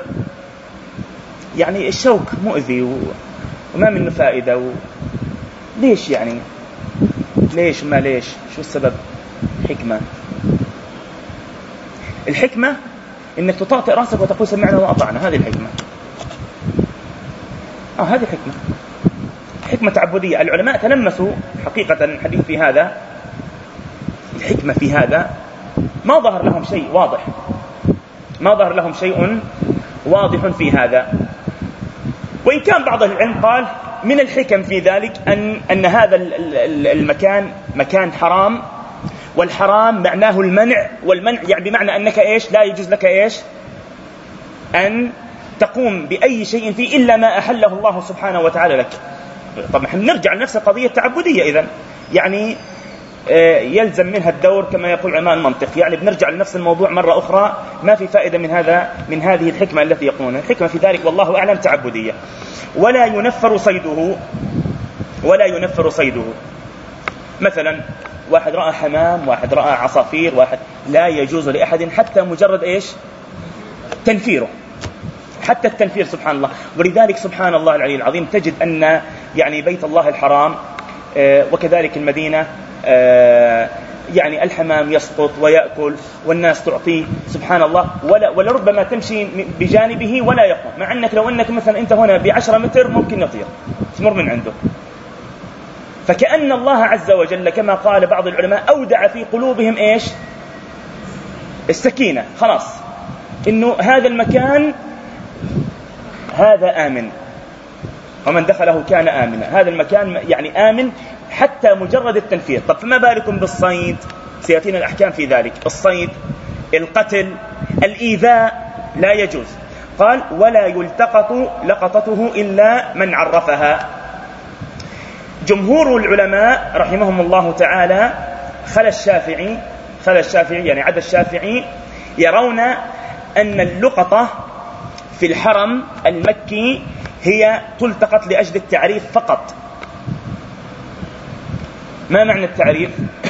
[SPEAKER 1] يعني الشوك مؤذي وما منه فائدة و... ليش يعني ليش ما ليش شو السبب؟ حكمة. الحكمة إنك تطأطئ رأسك وتقول سمعنا وأطعنا، هذه الحكمة. آه هذه حكمة حكمة تعبدية. العلماء تلمسوا حقيقة الحديث في هذا، الحكمة في هذا ما ظهر لهم شيء واضح، ما ظهر لهم شيء واضح في هذا. وإن كان بعض العلم قال من الحكم في ذلك أن, أن هذا المكان مكان حرام والحرام معناه المنع، والمنع يعني بمعنى أنك إيش لا يجوز لك إيش أن تقوم بأي شيء فيه إلا ما أحله الله سبحانه وتعالى لك. طبعا نحن نرجع لنفس القضية التعبدية إذن، يعني يلزم منها الدور كما يقول علماء المنطق، يعني بنرجع لنفس الموضوع مرة أخرى. ما في فائدة من هذا من هذه الحكمة التي يقولونها. الحكمة في ذلك والله أعلم تعبدية. ولا ينفر صيده، ولا ينفر صيده. مثلا واحد رأى حمام، واحد رأى عصافير، واحد لا يجوز لأحد حتى مجرد إيش تنفيره، حتى التنفير سبحان الله. ولذلك سبحان الله العلي العظيم تجد أن يعني بيت الله الحرام وكذلك المدينة يعني الحمام يسقط ويأكل والناس تعطيه سبحان الله، ولا ولربما تمشي بجانبه ولا يقوم، مع أنك لو أنك مثلا أنت هنا بعشرة متر ممكن يطير تمر من عنده. فكأن الله عز وجل كما قال بعض العلماء أودع في قلوبهم إيش السكينة، خلاص إنه هذا المكان هذا آمن، ومن دخله كان آمنا. هذا المكان يعني آمن حتى مجرد التنفير. طب فما بالكم بالصيد؟ سيأتينا الأحكام في ذلك. الصيد، القتل، الإيذاء لا يجوز. قال ولا يلتقط لقطته إلا من عرفها. جمهور العلماء رحمهم الله تعالى خلا الشافعي خلا الشافعي يعني عدا الشافعي يرون أن اللقطة في الحرم المكي هي تلتقط لأجل التعريف فقط. ما معنى التعريف؟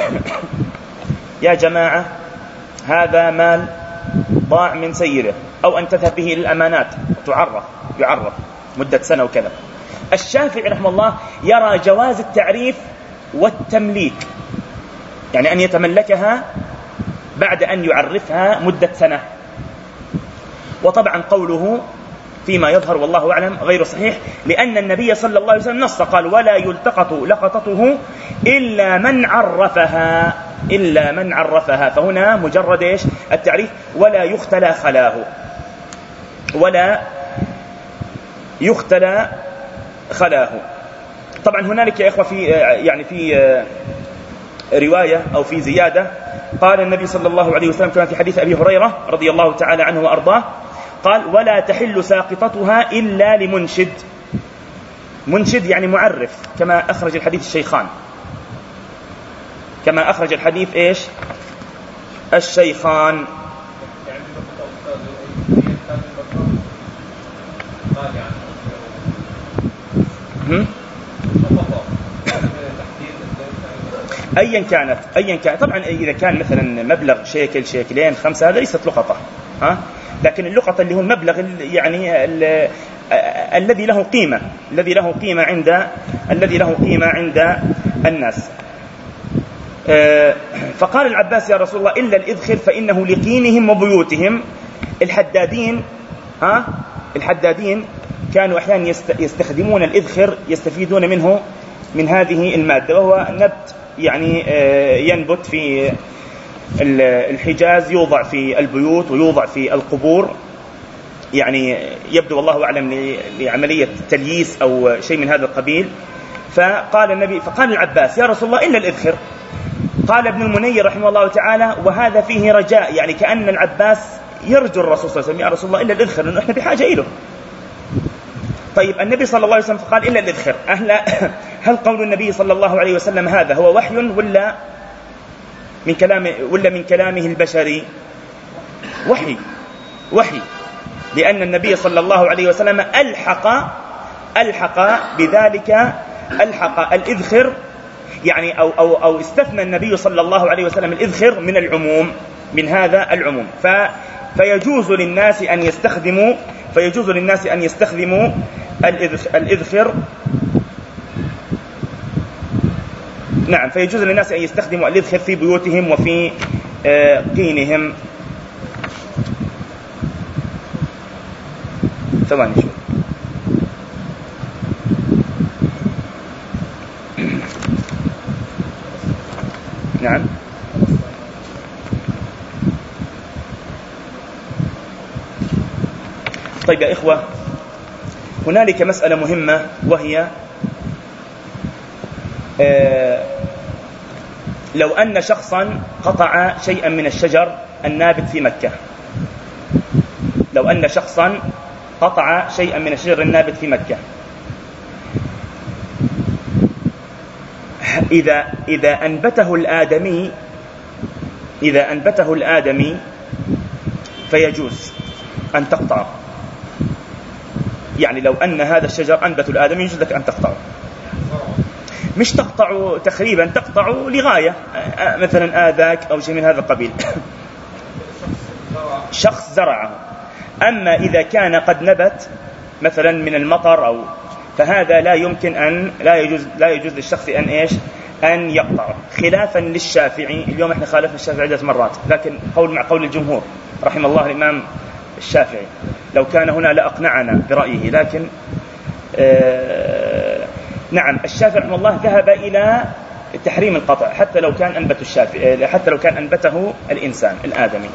[SPEAKER 1] يا جماعة هذا مال ضاع من سيره، أو أن تذهب به للأمانات وتعرف يعرف مدة سنة وكذا. الشافعي رحمه الله يرى جواز التعريف والتمليك، يعني أن يتملكها بعد أن يعرفها مدة سنة. وطبعا قوله فيما يظهر والله أعلم غير صحيح، لأن النبي صلى الله عليه وسلم نص قال ولا يلتقط لقطته إلا من عرفها، إلا من عرفها. فهنا مجرد إيش التعريف. ولا يختلى خلاه، ولا يختلى خلاه. طبعا هنالك يا إخوة في يعني في رواية أو في زيادة، قال النبي صلى الله عليه وسلم كما في حديث أبي هريرة رضي الله تعالى عنه وأرضاه قال ولا تحل ساقطتها إلا لمنشد. منشد يعني معرف، كما أخرج الحديث الشيخان، كما أخرج الحديث إيش الشيخان. هم؟ أيا كانت أيا كانت طبعا إذا كان مثلا مبلغ شيكل شيكلين خمسة هذا ليست لقطة، ها. لكن اللقطة اللي هو المبلغ يعني ال الذي له قيمة الذي له قيمة عند الذي له قيمة عند الناس. فقال العباس يا رسول الله إلا الإذخر فإنه لقينهم وبيوتهم. الحدادين ها الحدادين كانوا أحيانا يستخدمون الإذخر، يستفيدون منه من هذه المادة، وهو نبت يعني ينبت في الحجاز، يوضع في البيوت ويوضع في القبور، يعني يبدو والله أعلم لعملية تلييس أو شيء من هذا القبيل. فقال النبي فقال العباس يا رسول الله إلا الإذخر. قال ابن المنير رحمه الله تعالى وهذا فيه رجاء، يعني كأن العباس يرجو الرسول صلى الله عليه وسلم يا رسول الله إلا الإذخر لأنه إحنا بحاجة إله. طيب النبي صلى الله عليه وسلم فقال إلا الإذخر. هل قول النبي صلى الله عليه وسلم هذا هو وحي ولا من كلام ولا من كلامه البشري؟ وحي وحي لأن النبي صلى الله عليه وسلم ألحق ألحق بذلك ألحق الإذخر، يعني أو أو أو استثنى النبي صلى الله عليه وسلم الإذخر من العموم، من هذا العموم. ف فيجوز للناس أن يستخدموا فيجوز للناس أن يستخدموا الإذخر. نعم فيجوز للناس أن يستخدموا الإذخر في بيوتهم وفي قينهم. ثواني شوي. نعم طيب يا إخوة هنالك مسألة مهمة، وهي لو أن شخصا قطع شيئا من الشجر النابت في مكة، لو أن شخصا قطع شيئا من الشجر النابت في مكة، إذا إذا أنبته الآدمي إذا أنبته الآدمي فيجوز أن تقطعه. يعني لو أن هذا الشجر أنبت الآدمي يجوز لك أن تقطعه، مش تقطعه تخريبا، تقطعه لغاية مثلا آذاك أو شيء من هذا القبيل. شخص زرعه. أما إذا كان قد نبت مثلا من المطر أو فهذا لا يمكن أن لا يجوز لا يجوز للشخص أن إيش أن يقطعه، خلافا للشافعي. اليوم إحنا خالفنا الشافعي عدة مرات، لكن قول مع قول الجمهور رحمه الله الإمام الشافعي. لو كان هنا لأقنعنا برأيه، لكن آه نعم الشافعي رحمه الله ذهب إلى تحريم القطع حتى لو كان أنبت الشافعي حتى لو كان أنبته الإنسان الآدمي.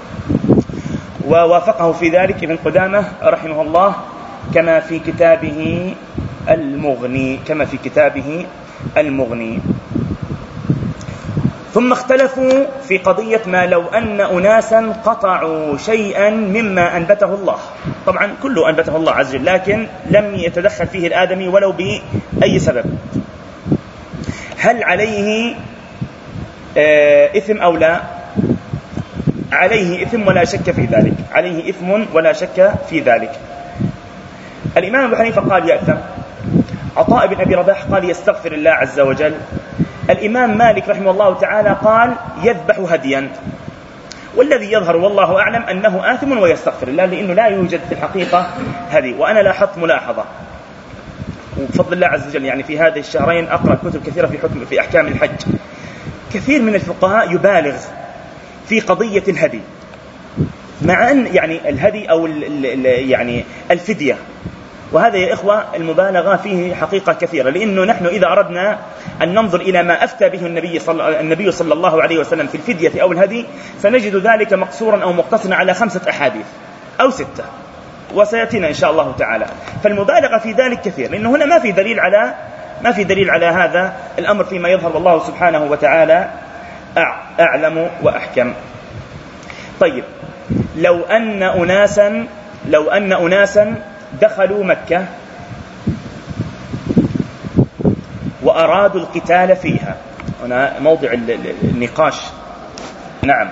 [SPEAKER 1] ووافقه في ذلك ابن قدامة رحمه الله كما في كتابه المغني كما في كتابه المغني. ثم اختلفوا في قضية ما لو أن أناسا قطعوا شيئا مما أنبته الله. طبعا كله أنبته الله عز وجل، لكن لم يتدخل فيه الآدمي ولو بأي سبب. هل عليه آه إثم أو لا؟ عليه إثم ولا شك في ذلك، عليه إثم ولا شك في ذلك. الإمام أبو حنيفة قال يأثم، عطاء بن أبي رباح قال يستغفر الله عز وجل، الإمام مالك رحمه الله تعالى قال يذبح هديا. والذي يظهر والله أعلم أنه آثم ويستغفر الله، لأنه لا يوجد في الحقيقة هدي. وأنا لاحظت ملاحظة وبفضل الله عز وجل، يعني في هذه الشهرين أقرأ كتب كثيرة في حكم في أحكام الحج، كثير من الفقهاء يبالغ في قضية الهدي، مع أن يعني الهدي أو ال ال يعني الفدية، وهذا يا إخوة المبالغة فيه حقيقة كثيرة. لأنه نحن إذا أردنا أن ننظر إلى ما أفتى به النبي صلى, النبي صلى الله عليه وسلم في الفدية أو الهدي، سنجد ذلك مقصورا أو مقتصرا على خمسة أحاديث أو ستة، وسيأتينا إن شاء الله تعالى. فالمبالغة في ذلك كثير، لأنه هنا ما في دليل على ما في دليل على هذا الأمر فيما يظهر، والله سبحانه وتعالى أعلم وأحكم. طيب، لو أن أناسا لو أن أناسا دخلوا مكة وأرادوا القتال فيها، هنا موضع النقاش. نعم.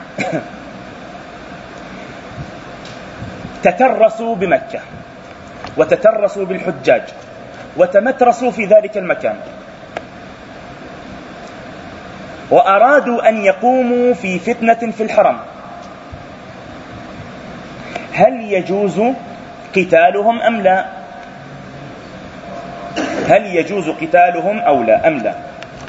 [SPEAKER 1] تترسوا بمكة وتترسوا بالحجاج وتمترسوا في ذلك المكان، وأرادوا أن يقوموا في فتنة في الحرم، هل يجوز قتالهم أم لا؟ هل يجوز قتالهم أو لا أم لا؟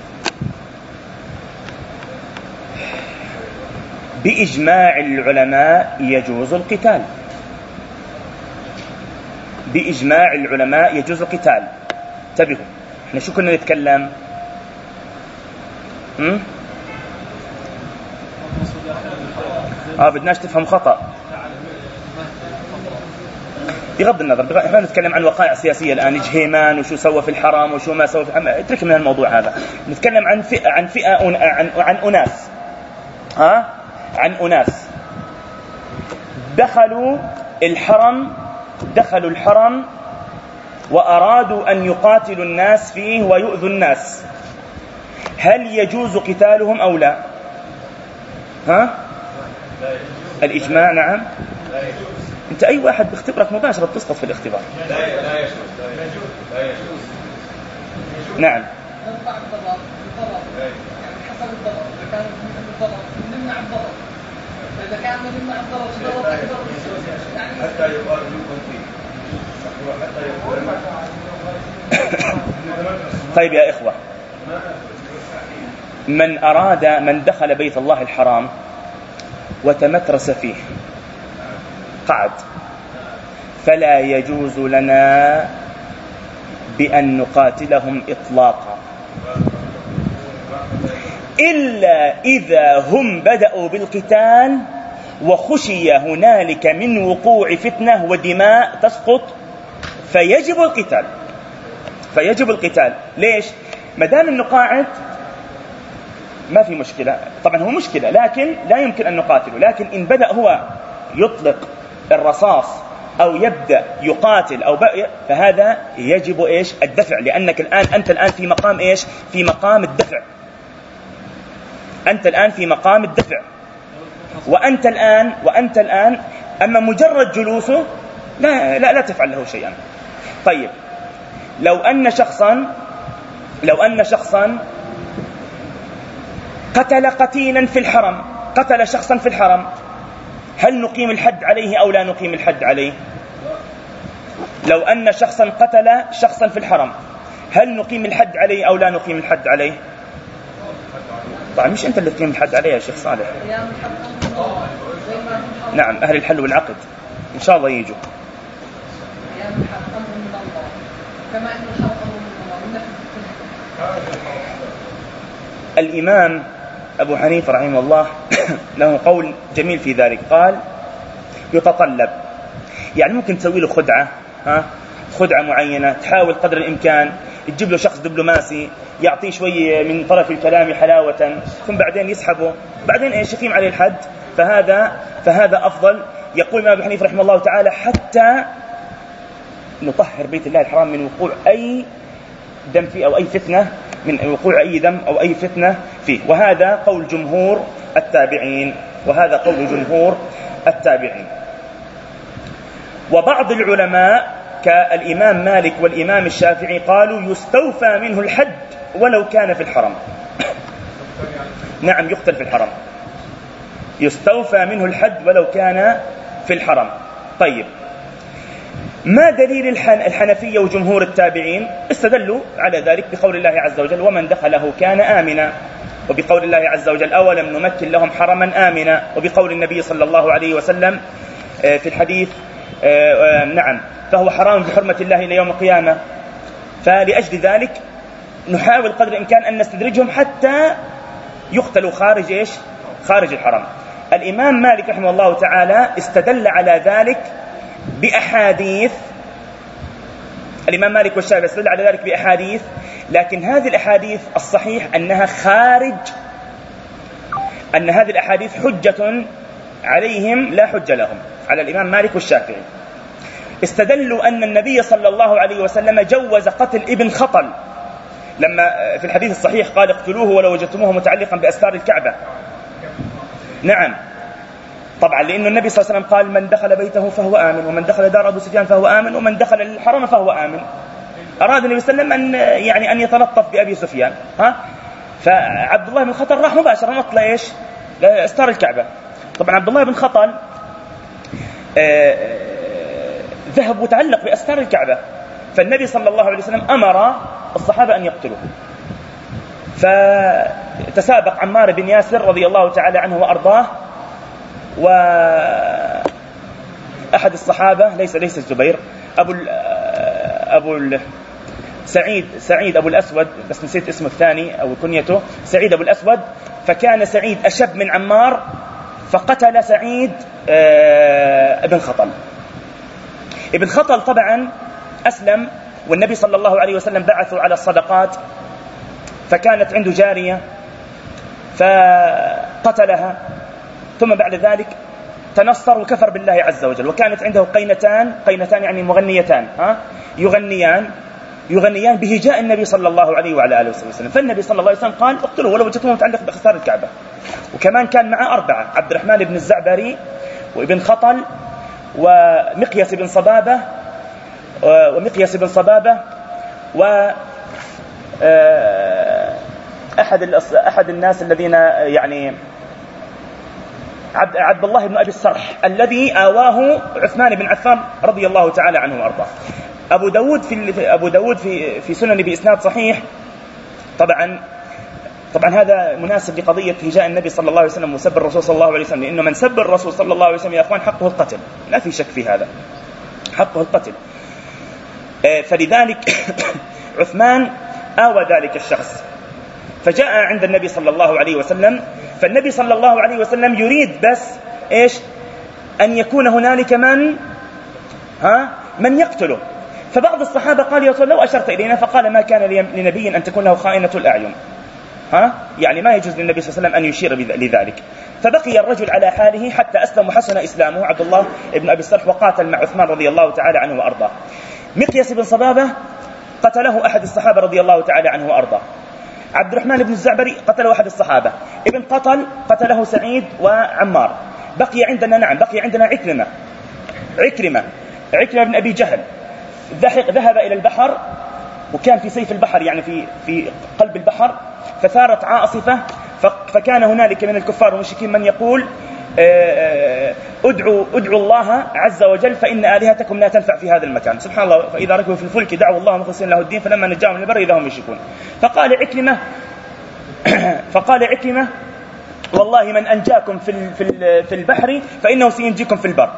[SPEAKER 1] بإجماع العلماء يجوز القتال، بإجماع العلماء يجوز القتال. انتبهوا، احنا شو كنا نتكلم؟ م? اه بدناش تفهم خطأ، بغض النظر. احنا نتكلم عن وقائع سياسية الآن، جهيمان وشو سوى في الحرم وشو ما سوى في الحرم، اترك من الموضوع هذا. نتكلم عن فئة عن فئة عن عن أناس ها عن أناس دخلوا الحرم دخلوا الحرم وأرادوا أن يقاتلوا الناس فيه ويؤذوا الناس، هل يجوز قتالهم أو لا؟ ها؟ الإجماع نعم. أنت أي واحد باختبارك مباشرة تسقط في الاختبار. لا لا يجوز لا يجوز نعم. حسب الضرر، إذا كان الضرر نمنع الضرر، إذا كان نمنع الضرر حتى يقال منكم فيه حتى يقال. طيب يا إخوة، من أراد من دخل بيت الله الحرام وتمترس فيه قعد، فلا يجوز لنا بأن نقاتلهم إطلاقا، إلا إذا هم بدأوا بالقتال وخشي هنالك من وقوع فتنة ودماء تسقط، فيجب القتال فيجب القتال ليش؟ مدام أنه قاعد ما في مشكلة، طبعا هو مشكلة لكن لا يمكن أن نقاتله. لكن إن بدأ هو يطلق الرصاص أو يبدأ يقاتل أو فهذا يجب إيش الدفع، لأنك الآن أنت الآن في مقام إيش في مقام الدفع، أنت الآن في مقام الدفع وأنت الآن وأنت الآن أما مجرد جلوسه لا لا لا تفعل له شيئا. طيب لو أن شخصا لو أن شخصا قتل قتيلا في الحرم، قتل شخصا في الحرم، هل نقيم الحد عليه أو لا نقيم الحد عليه؟ لو أن شخصا قتل شخصا في الحرم هل نقيم الحد عليه أو لا نقيم الحد عليه؟ طبعا مش أنت اللي تقيم الحد عليه يا شيخ صالح. نعم أهل الحل والعقد إن شاء الله يجوا. الإمام أبو حنيفة رحمه الله له قول جميل في ذلك، قال يتطلب، يعني ممكن تسوي له خدعة، ها خدعة معينة، تحاول قدر الإمكان تجيب له شخص دبلوماسي يعطيه شوية من طرف الكلام حلاوة ثم بعدين يسحبه، بعدين إيش يقيم عليه الحد، فهذا فهذا أفضل. يقول الإمام أبو حنيفة رحمه الله تعالى حتى نطهر بيت الله الحرام من وقوع أي دم فيه أو أي فتنة، من وقوع أي دم أو أي فتنة فيه. وهذا قول جمهور التابعين وهذا قول جمهور التابعين. وبعض العلماء كالإمام مالك والإمام الشافعي قالوا يستوفى منه الحد ولو كان في الحرم. نعم يقتل في الحرم، يستوفى منه الحد ولو كان في الحرم. طيب ما دليل الحنفية وجمهور التابعين؟ استدلوا على ذلك بقول الله عز وجل ومن دخله كان آمنا، وبقول الله عز وجل أولم نمكن لهم حرما آمنا، وبقول النبي صلى الله عليه وسلم في الحديث نعم فهو حرام بحرمة الله إلى يوم القيامة. فلأجل ذلك نحاول قدر الإمكان أن نستدرجهم حتى يقتلوا خارج إيش خارج الحرم. الإمام مالك رحمه الله تعالى استدل على ذلك بأحاديث، الإمام مالك والشافعي استدل على ذلك بأحاديث، لكن هذه الأحاديث الصحيح أنها خارج، أن هذه الأحاديث حجة عليهم لا حجة لهم، على الإمام مالك والشافعي. استدلوا أن النبي صلى الله عليه وسلم جوز قتل ابن خطل، لما في الحديث الصحيح قال اقتلوه ولو وجدتموه متعلقا بأستار الكعبة. نعم طبعا لأن النبي صلى الله عليه وسلم قال من دخل بيته فهو آمن، ومن دخل دار أبو سفيان فهو آمن، ومن دخل الحرم فهو آمن. أراد النبي صلى الله عليه وسلم أن يعني أن يتلطف بأبي سفيان، ها فعبد الله بن خطل راح مباشرة نط إيش أستار الكعبة. طبعا عبد الله بن خطل آه ذهب وتعلق بأستار الكعبة، فالنبي صلى الله عليه وسلم أمر الصحابة أن يقتلوه، فتسابق عمار بن ياسر رضي الله تعالى عنه وأرضاه وأحد الصحابة ليس ليس الزبير أبو ال أبو ال سعيد سعيد أبو الأسود، بس نسيت اسمه الثاني أو كنيته، سعيد أبو الأسود. فكان سعيد أشب من عمار فقتل سعيد ابن خطل. ابن خطل طبعا أسلم والنبي صلى الله عليه وسلم بعثه على الصدقات، فكانت عنده جارية فقتلها، ثم بعد ذلك تنصر وكفر بالله عز وجل، وكانت عنده قينتان، قينتان يعني مغنيتان، ها يغنيان يغنيان بهجاء النبي صلى الله عليه وعلى آله وسلم. فالنبي صلى الله عليه وسلم قال اقتلوا ولو وجدتموه متعلق بأستار الكعبة. وكمان كان معه أربعة، عبد الرحمن بن الزعبري وابن خطل ومقياس بن صبابة ومقياس بن صبابة و أحد أحد الناس الذين يعني عبد عبد الله بن أبي السرح الذي آواه عثمان بن عفان رضي الله تعالى عنه وأرضاه. أبو داود في أبو داود في في سنن بإسناد صحيح. طبعا طبعا هذا مناسب لقضية هجاء النبي صلى الله عليه وسلم وسب الرسول صلى الله عليه وسلم، لأنه من سب الرسول صلى الله عليه وسلم يا أخوان حقه القتل، لا في شك في هذا، حقه القتل. فلذلك عثمان آوى ذلك الشخص فجاء عند النبي صلى الله عليه وسلم، فالنبي صلى الله عليه وسلم يريد بس إيش أن يكون هنالك من ها من يقتله. فبعض الصحابة قال يا رسول الله لو أشرت إلينا، فقال ما كان لنبي أن تكون له خائنة الأعين، ها؟ يعني ما يجوز للنبي صلى الله عليه وسلم أن يشير لذلك. فبقي الرجل على حاله حتى أسلم وحسن إسلامه عبد الله بن أبي الصلح، وقاتل مع عثمان رضي الله تعالى عنه وأرضاه. مقياس بن صبابة قتله أحد الصحابة رضي الله تعالى عنه وأرضاه. عبد الرحمن بن الزعبري قتله أحد الصحابة. ابن قتل قتله سعيد وعمار. بقي عندنا نعم بقي عندنا عكرمة عكرمة عكرمة بن أبي جهل، ذهب إلى البحر وكان في سيف البحر، يعني في في قلب البحر، فثارت عاصفة، فكان هنالك من الكفار والمشركين من يقول ادعوا ادعوا الله عز وجل فإن آلهتكم لا تنفع في هذا المكان. سبحان الله، فإذا ركبوا في الفلك دعوا الله مخلصين له الدين فلما نجاهم من البر إذا هم يشركون. فقال عكرمة فقال عكرمة والله من أنجاكم في في البحر فإنه سينجيكم في البر.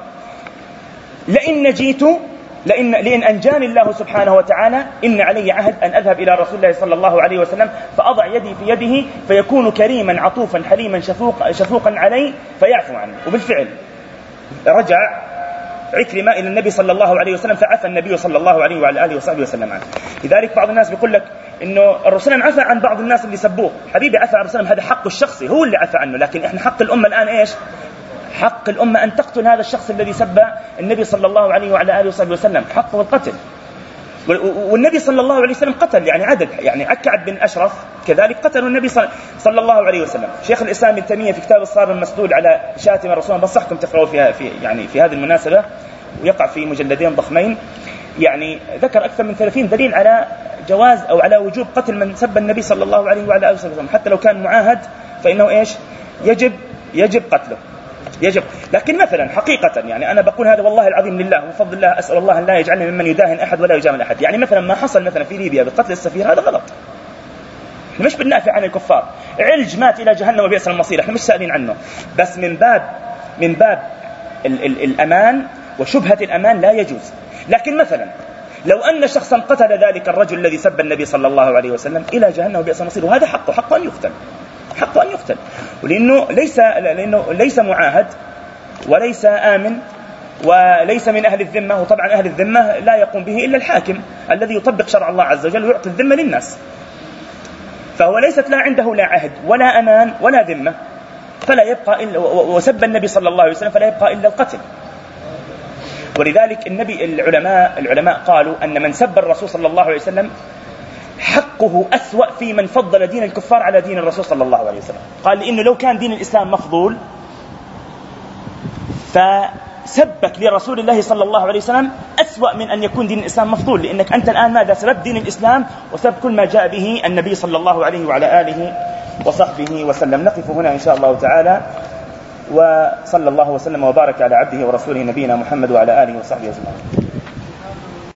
[SPEAKER 1] لئن نجيت لئن لئن أنجاني الله سبحانه وتعالى إن علي عهد أن أذهب إلى رسول الله صلى الله عليه وسلم فأضع يدي في يده فيكون كريما عطوفا حليما شفوق شفوقا علي فيعفو عنه. وبالفعل رجع عكرمة إلى النبي صلى الله عليه وسلم فعفى النبي صلى الله عليه وعلى آله وصحبه وسلم عنه. لذلك بعض الناس بيقول لك إنه الرسول عفى عن بعض الناس اللي سبوه. حبيبي، عفى عن الرسول، هذا حقه الشخصي، هو اللي عفى عنه، لكن إحنا حق الأمة الآن إيش؟ حق الأمة أن تقتل هذا الشخص الذي سب النبي صلى الله عليه وعلى آله وصحبه وسلم، حقه القتل. والنبي صلى الله عليه وسلم قتل يعني عدد، يعني كعب بن أشرف كذلك قتلوا النبي صلى الله عليه وسلم. شيخ الإسلام ابن تيمية في كتاب الصارم المسدود على شاتم الرسول، بنصحكم تقرأوا فيها في يعني في هذه المناسبة، ويقع في مجلدين ضخمين، يعني ذكر أكثر من ثلاثين دليل على جواز أو على وجوب قتل من سب النبي صلى الله عليه وعلى آله وسلم، حتى لو كان معاهد فإنه إيش يجب يجب قتله يجب. لكن مثلا حقيقة يعني أنا بقول هذا والله العظيم لله وفضل الله، أسأل الله أن لا يجعلني ممن يداهن أحد ولا يجامل أحد. يعني مثلا ما حصل مثلا في ليبيا بقتل السفير هذا غلط، احنا مش بندافع عن الكفار. علج مات إلى جهنم وبئس المصير، احنا مش سائلين عنه، بس من باب من باب ال ال الأمان وشبهة الأمان لا يجوز. لكن مثلا لو أن شخصا قتل ذلك الرجل الذي سب النبي صلى الله عليه وسلم إلى جهنم وبئس المصير، وهذا حقه حقه أن يقتل حقه أن يقتل ولأنه ليس لأنه ليس معاهد وليس آمن وليس من أهل الذمة. وطبعا أهل الذمة لا يقوم به إلا الحاكم الذي يطبق شرع الله عز وجل ويعطي الذمة للناس، فهو ليست لا عنده لا عهد ولا أمان ولا ذمة، فلا يبقى إلا وسب النبي صلى الله عليه وسلم فلا يبقى إلا القتل. ولذلك النبي العلماء العلماء قالوا أن من سب الرسول صلى الله عليه وسلم حقه أسوأ في من فضل دين الكفار على دين الرسول صلى الله عليه وسلم. قال لأنه لو كان دين الإسلام مفضول فسبك لرسول الله صلى الله عليه وسلم أسوأ من أن يكون دين الإسلام مفضول، لأنك أنت الآن ماذا سبب دين الإسلام وسبب كل ما جاء به النبي صلى الله عليه وعلى آله وصحبه وسلم. نقف هنا إن شاء الله تعالى، وصلى الله وسلم وبارك على عبده ورسوله نبينا محمد وعلى آله وصحبه وسلم.